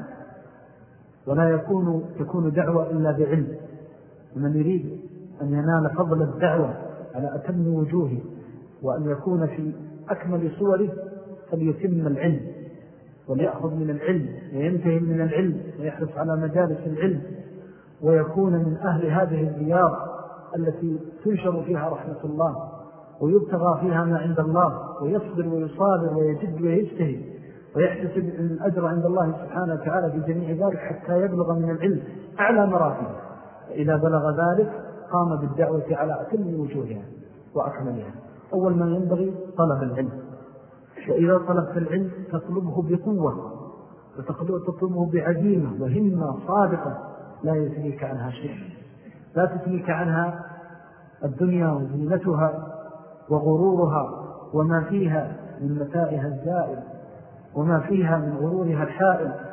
[SPEAKER 1] ولا يكون تكون دعوة إلا بعلم. ومن يريد أن ينال فضل الدعوة على أتم وجوهه وأن يكون في أكمل صوره فليتم العلم، وليأخذ من العلم وينتهي من العلم ويحرص على مجالس العلم، ويكون من أهل هذه الديار التي تنشر فيها رحمة الله ويبتغى فيها ما عند الله، ويصبر ويصابر ويجد ويجتهد ويحتسب الأجر عند الله سبحانه وتعالى في جميع ذلك حتى يبلغ من العلم أعلى مراتب. فإذا بلغ ذلك قام بالدعوة على أتم وجوهها وأكملها. أول ما ينبغي طلب العلم، وإذا طلبت العلم تطلبه بقوة، وتطلبه بعزيمة وهمة صادقة لا يثنيك عنها شيء، لا تثنيك عنها الدنيا وزينتها وغرورها وما فيها من متاعها الزائل، وما فيها من غرورها الحائل،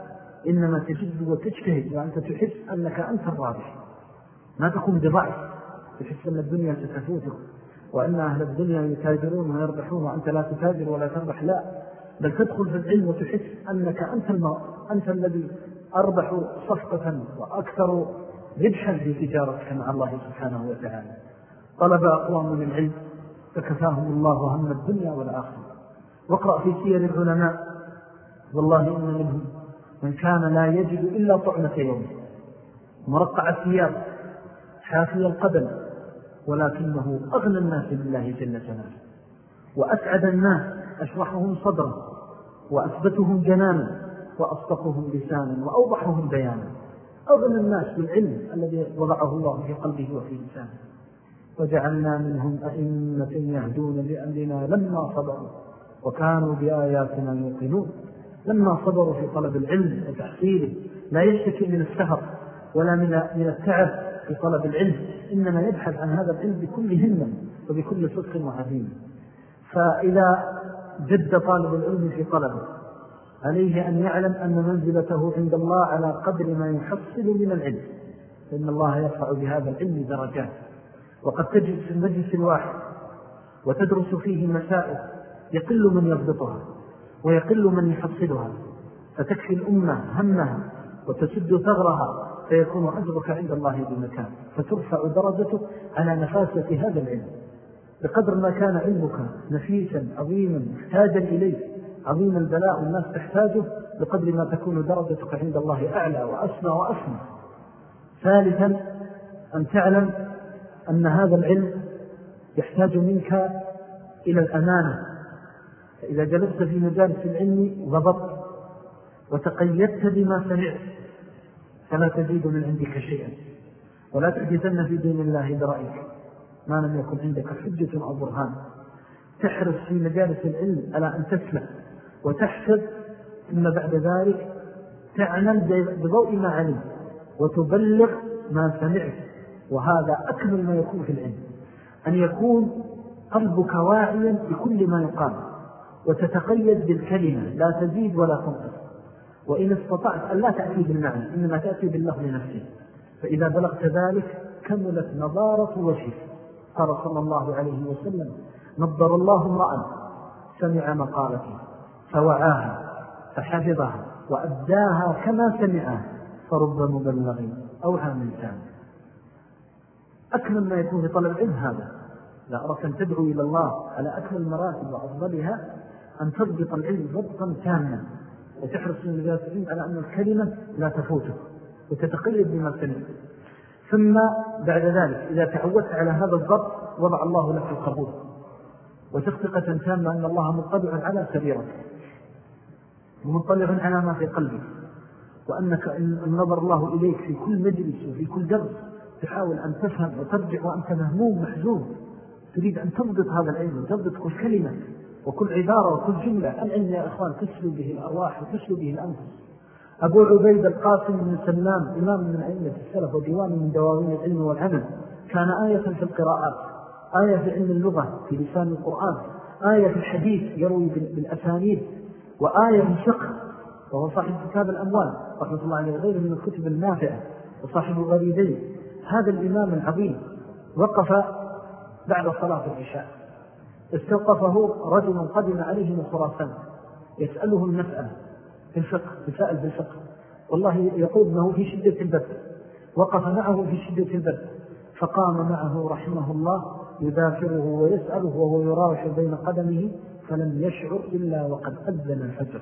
[SPEAKER 1] إنما تجد وتجتهد وأنت تحس أنك أنت الرابح، ما تكون بضعف تحس أن الدنيا ستفوتك وأن أهل الدنيا يتاجرون ويربحون وأنت لا تتاجر ولا تربح، لا، بل تدخل في العلم وتحس أنك أنت المرء، أنت الذي أربح صفقة وأكثر ربحا في تجارتك مع الله سبحانه وتعالى. طلب أقوام من العلم فكفاهم الله هم الدنيا والآخرة. واقرأ في سير العلماء والله إن منهم من كان لا يجد إلا طعمة يوم، مرقع الثياب، حافي القدم، ولكنه أغنى الناس بالله جل جلاله، وأسعد الناس، أشرحهم صدرا، وأثبتهم جنانا، وأصدقهم لسانا، وأوضحهم بيانا. أغنى الناس بالعلم الذي وضعه الله في قلبه وفي لسانه. وجعلنا منهم أئمة يهدون بأمرنا لما صبروا وكانوا بآياتنا يوقنون. لما صبروا في طلب العلم وتحصيله، لا يشتكي من السهر ولا من التعب في طلب العلم، إنما يبحث عن هذا العلم بكل همة وبكل صدق وعزيمة. فإذا جد طالب العلم في طلبه عليه أن يعلم أن منزلته عند الله على قدر ما يحصل من العلم، فإن الله يرفع بهذا العلم درجات. وقد تجد في المجلس الواحد وتدرس فيه مسائل يقل من يضبطها ويقل من يحصلها، فتكفي الأمة همها وتسد ثغرها، فيكون أجرك عند الله بمكان، فترفع درجتك على نفاسة هذا العلم. بقدر ما كان علمك نفيسا عظيما محتاجا إليه عظيم البلاء والناس تحتاجه، بقدر ما تكون درجتك عند الله أعلى وأسمى وأسمى. ثالثا أن تعلم أن هذا العلم يحتاج منك إلى الأمانة. فإذا جلست في مجالس العلم ضبطت وتقيدت بما سمعت فلا تزيد من عندك شيئا، ولا تحدثن في دين الله برأيك ما لم يكن عندك حجة أو برهان. تحرص في مجالس العلم على أن تسمع وتحسب، ثم بعد ذلك تعمل بضوء ما علم وتبلغ ما سمعت. وهذا أكمل ما يكون في العلم، أن يكون قلبك واعيا بكل ما يقال وتتقيد بالكلمة، لا تزيد ولا تنقص. وإن استطعت أن لا تأتي بالمعنى إنما تأتي باللفظ نفسه، فإذا بلغت ذلك كملت نظارة وجهك. قال صلى الله عليه وسلم: نضر الله امرأ سمع مقالتي فوعاها فحفظها وأداها كما سمعها، فرب مبلغ أوعى من سامع. أكمل ما يكون في طلب العلم هذا. لا أردت أن تدعو إلى الله على أكمل المراتب وأفضلها أن تضبط العلم ضبطا تاما، وتحرص من مجالس العلم على أن الكلمة لا تفوته وتتقيد بما سمعت. ثم بعد ذلك إذا تعودت على هذا الضبط وضع الله لك القبول، وتثقة تامة أن الله مطلع على سريرك ومطلع على ما في قلبك، وأنك إن نظر الله إليك في كل مجلس وفي كل درس تحاول أن تفهم وترجع وأنت مهموم محزون، تريد أن تضبط هذا العلم وتضبط كل كلمة وكل عبارة وكل جملة. العلم يا إخوان تسلو به الأرواح وتسلو به الأنفس. أبو عبيد القاسم بن سلام إمام من أئمة السلف وديوان من دواوين العلم والعمل، كان آية في القراءات، آية في علم اللغة في لسان القرآن، آية في الحديث يروي بالأسانيد، وآية في الفقه، وهو صاحب كتاب الأموال رحمة الله عليه وغيره من الكتب النافعة، وصاحب الغريبين. هذا الإمام العظيم وقف بعد صلاة العشاء، استوقفه رجل قدم عليه من خراسان يسأله المسألة في الفقه، يسأل في الفقه، والله يقول أنه في شدة البرد، وقف معه في شدة البرد فقام معه رحمه الله يذاكره ويسأله وهو يراوح بين قدمه، فلم يشعر إلا وقد أذن الفجر.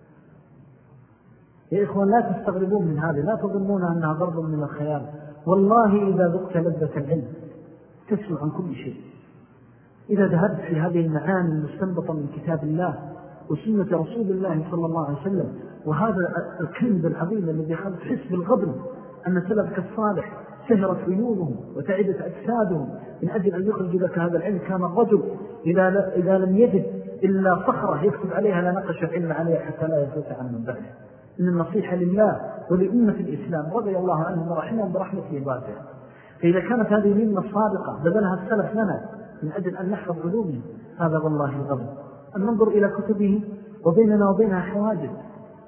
[SPEAKER 1] يا إخوان لا تستغربون من هذا، لا تظنون أنها ضرب من الخيال. والله إذا ذقت لذة العلم تسمع عن كل شيء. إذا ذهبت في هذه المعاني المستنبطة من كتاب الله وسنة رسول الله صلى الله عليه وسلم، وهذا الكنز العظيم الذي خلق حس بالغضب أن سلفك الصالح سهرت عيونهم وتعبت أجسادهم من أجل أن يخرج لك هذا العلم. كان الرجل إذا, إذا لم يجد إلا صخرة يكتب عليها لا نقش العلم عليها حتى لا يفوت عن من بعده. إن النصيحة لله ولأمة الإسلام رضي الله عنهم ورحمهم برحمته الواسعة. فإذا كانت هذه النمة الصادقة بذلها السلف لنا من أجل أن نحفظ علومهم، هذا والله غضب. أن ننظر إلى كتبه وبيننا وبينها حواجز،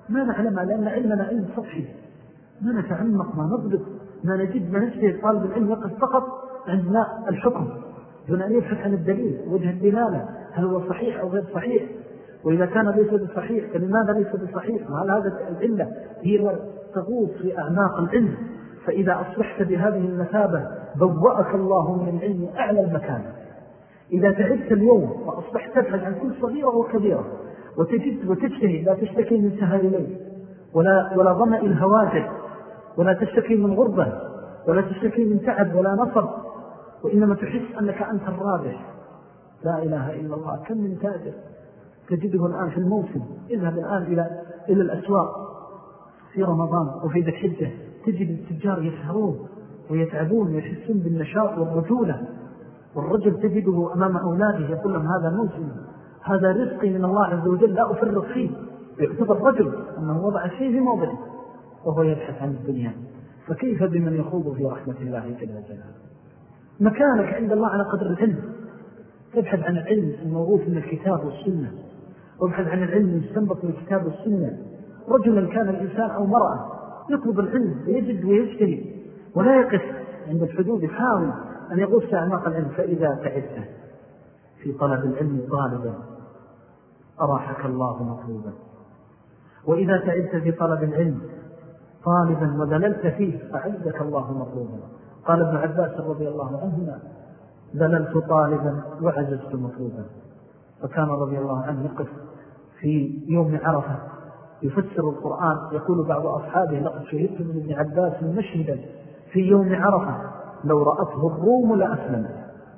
[SPEAKER 1] ما نعلمها لأن علمنا علم سطحي، ما نتعمق، ما نضبط، ما نجد، ما نجد. طالب العلم يقف فقط عندنا الحكم دون أن يبحث عن الدليل وجه الدلالة، هل هو صحيح أو غير صحيح، وإذا كان ليس بصحيح فلماذا ليس بصحيح، وهل هذا العلة هي تغوص في أعماق العلم. فإذا أصبحت بهذه المثابة بوأك الله من العلم أعلى المكان. إذا تعبت اليوم وأصبحت تبحث عن كل صغيرة وكبيرة وتجد وتجتهد، لا تشتكي من سهر الليل ولا, ولا ظمأ الهواجر، ولا تشتكي من غربة، ولا تشتكي من تعب ولا نصب، وإنما تحس أنك أنت الرابح. لا إله إلا الله. كم من تاجر تجده الآن في الموسم، اذهب الآن إلى, إلى الأسواق في رمضان وفي ذي الحجة، تجد التجار يسهرون ويتعبون ويحسون بالنشاط والرجولة، والرجل تجده أمام أولاده يقول لهم هذا موسم، هذا رزقي من الله عز وجل لا أفرط فيه. يعتبر رجل أنه وضع شيء في موضعه وهو يبحث عن الدنيا، فكيف بمن يخوض في رحمة الله جل جلاله؟ مكانك عند الله على قدر العلم. تبحث عن العلم الموروث من الكتاب والسنة، وابحث عن العلم المستنبط من الكتاب والسنة. رجلا كان الإنسان أو مرأة يطلب العلم ويجد ويجتهد ولا يقف عند الحدود، يحاول أن يغوص في أعماق العلم. فإذا تعبت في طلب العلم طالبا أراحك الله مطلوبا، وإذا تعبت في طلب العلم طالبا وذللت فيه أعزك الله مطلوبا. قال ابن عباس رضي الله عنهما ذللت طالبا وعززت مطلوبا. وكان رضي الله عنه يقف في يوم عرفة يفسر القرآن، يقول بعض أصحابه لقد شهدت من ابن عباس مشهدا في يوم عرفة لو رأته الروم لأسلمت.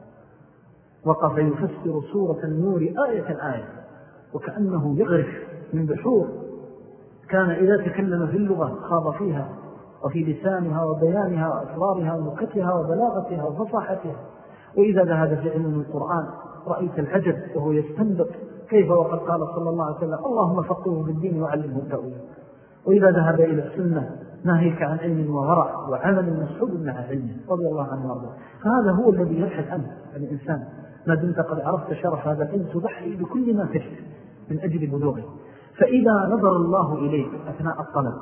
[SPEAKER 1] وقف يفسر سورة النور آية آية وكأنه يغرف من بحور. كان إذا تكلم في اللغة خاض فيها وفي لسانها وبيانها وأسرارها ونكتها وبلاغتها وفصاحتها. وإذا ذهب في علم القرآن رأيت العجب وهو يستنبط كيف وقد قال صلى الله عليه وسلم اللهم فقهه بالدين وعلمه التأويل. وإذا ذهب إلى السنة ناهيك عن علم وورع وعمل مسحوب مع علمه رضي الله عنه وارضاه. فهذا هو الذي يبحث عنه الإنسان. ما دمت قد عرفت شرف هذا العلم تضحي بكل ما تجد من أجل بلوغه. فإذا نظر الله إليك أثناء الطلب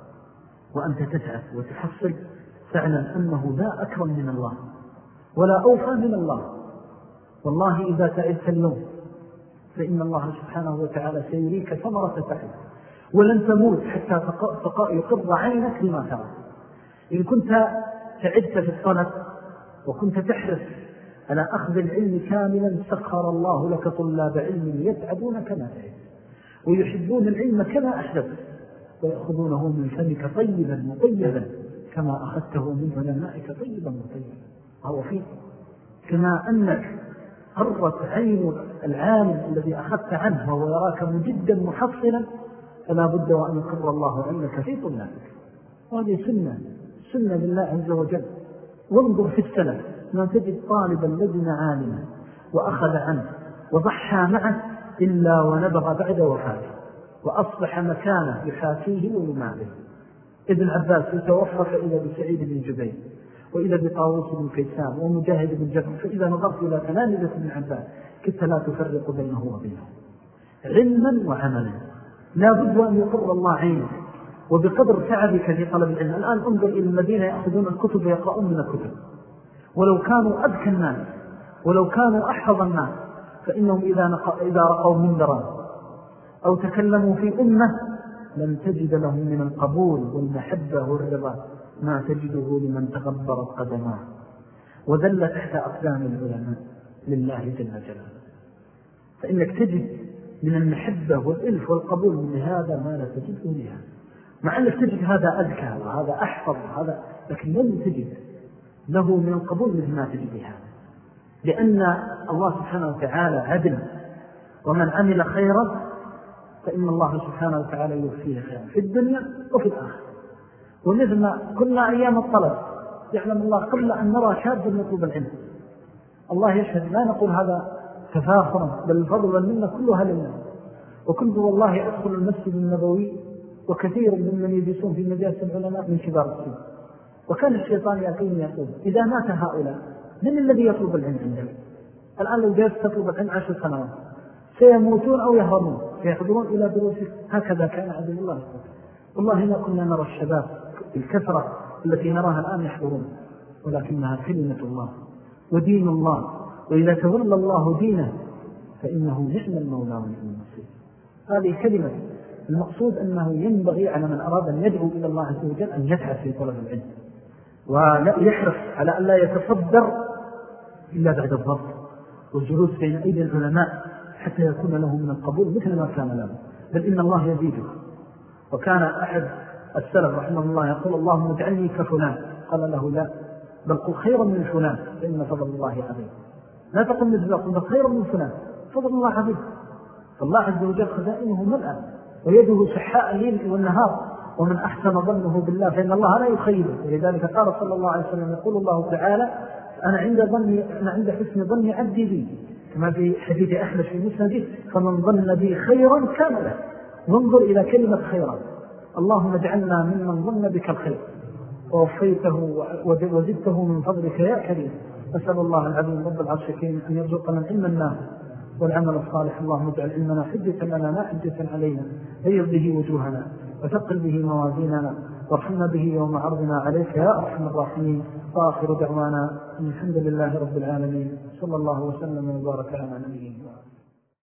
[SPEAKER 1] وأنت تتعب وتحصل فاعلم أنه لا أكرم من الله ولا أوفى من الله. والله إذا تعبت اليوم فإن الله سبحانه وتعالى سيريك ثمرة تعب، ولن تموت حتى يقض عينك لما ترى. إن كنت تعبت في الطلب وكنت تحرص على أخذ العلم كاملا سخر الله لك طلاب علم يتعبون كما تعب ويحبون العلم كما أحببت ويأخذونه من فمك طيبا مطيبا كما أخذته من علمائك طيبا مطيبا. هو فيه كما أنك قرت عين العالم الذي أخذت عنه وهو يراك مجدا محصلا فلا بد وأن يقر الله عينك في طلابك. وهذه سنة سنة لله عز وجل. وانظر في السلف ما تجد طالبا لزم عالما وأخذ عنه وضحى معه إلا ونبغى بعد وفاته وأصبح مكانه يحاكيه ويماله. ابن عباس يتوفى فإذا بسعيد بن جبير وإذا بطاووس بن كيسان ومجاهد بن جبر. فإذا نظرت إلى تلامذة ابن عباس كنت لا تفرق بينه وبينه علما وعملا. لا بد أن يقر الله عينك وبقدر تعبك في طلب العلم. الآن انظر إلى الذين يأخذون الكتب ويقرؤون من الكتب ولو كانوا أذكى الناس ولو كانوا أحفظ الناس فإنهم إذا, إذا رأوا منذرا أو تكلموا في أمة لم تجد لهم من القبول والمحبة والرضا ما تجده لمن تغبرت قدماه وذل تحت أقدام العلماء لله جل جلاله. فإنك تجد من المحبة والإلف والقبول من هذا ما لا تجده لها، مع أنك تجد هذا أذكى وهذا أحفظ وهذا، لكن لم تجد له من القبول مثل ما تجد هذا، لأن الله سبحانه وتعالى عدل ومن عمل خيرا فإن الله سبحانه وتعالى يوفيه خيرا في الدنيا وفي الآخرة. ومثل ما كنا أيام الطلب يعلم الله قبل أن نرى شابا يطلب العلم الله يشهد لا نقول هذا تفاخرا بل الفضل والمنة كلها لله. وكنت والله أدخل المسجد النبوي وكثير ممن يجلسون في مجالس العلماء من كبار السن وكان الشيطان يأتيني يقول إذا مات هؤلاء من الذي يطلب العلم عندهم؟ الآن لو جالس تطلب العلم عشر سنوات سيموتون أو يهرمون فيحضرون إلى دروسك. هكذا كان عدو الله. والله ما كنا نرى الشباب الكثرة التي نراها الآن يحضرون، ولكنها كلمة الله ودين الله، وإذا تولى الله دينه فإنه نعم المولى ونعم النصير. هذه كلمة. المقصود أنه ينبغي على من أراد أن يدعو إلى الله عز وجل أن يتعب في طلب العلم، ولا يحرص على أن لا يتصدر إلا بعد الضبط والجلوس بين أيدي العلماء حتى يكون له من القبول مثل ما كان له، بل إن الله يزيده. وكان أحد السلف رحمه الله يقول اللهم اجعلني كفلان، قال له لا، بل قل خيرا من فلان فإن فضل الله عظيم. لا تقل مثل قل خيرا من فلان، فضل الله عظيم. فالله عز وجل خزائنه ملأ ويده سحاء الليل والنهار، ومن أحسن ظنه بالله فإن الله لا يخيبه. ولذلك قال صلى الله عليه وسلم يقول الله تعالى أنا عند ظني أنا عند حسن ظني عبدي بي، كما في حديث أحمد في مسنده فمن ظن بي خيرا كان له. ننظر إلى كلمة خيرا. اللهم اجعلنا ممن ظن بك الخير ووفيته وزدته من فضلك يا كريم. أسأل الله العظيم رب العرش الكريم أن يرزقنا العلم النافع والعمل الصالح. اللهم اجعل علمنا حجة لنا لا حجة علينا، غير به وجوهنا وثقل به موازيننا، وارحمنا به يوم عرضنا عليك يا أرحم الراحمين. وآخر دعوانا الحمد لله رب العالمين، صلى الله وسلم وبارك على نبينا.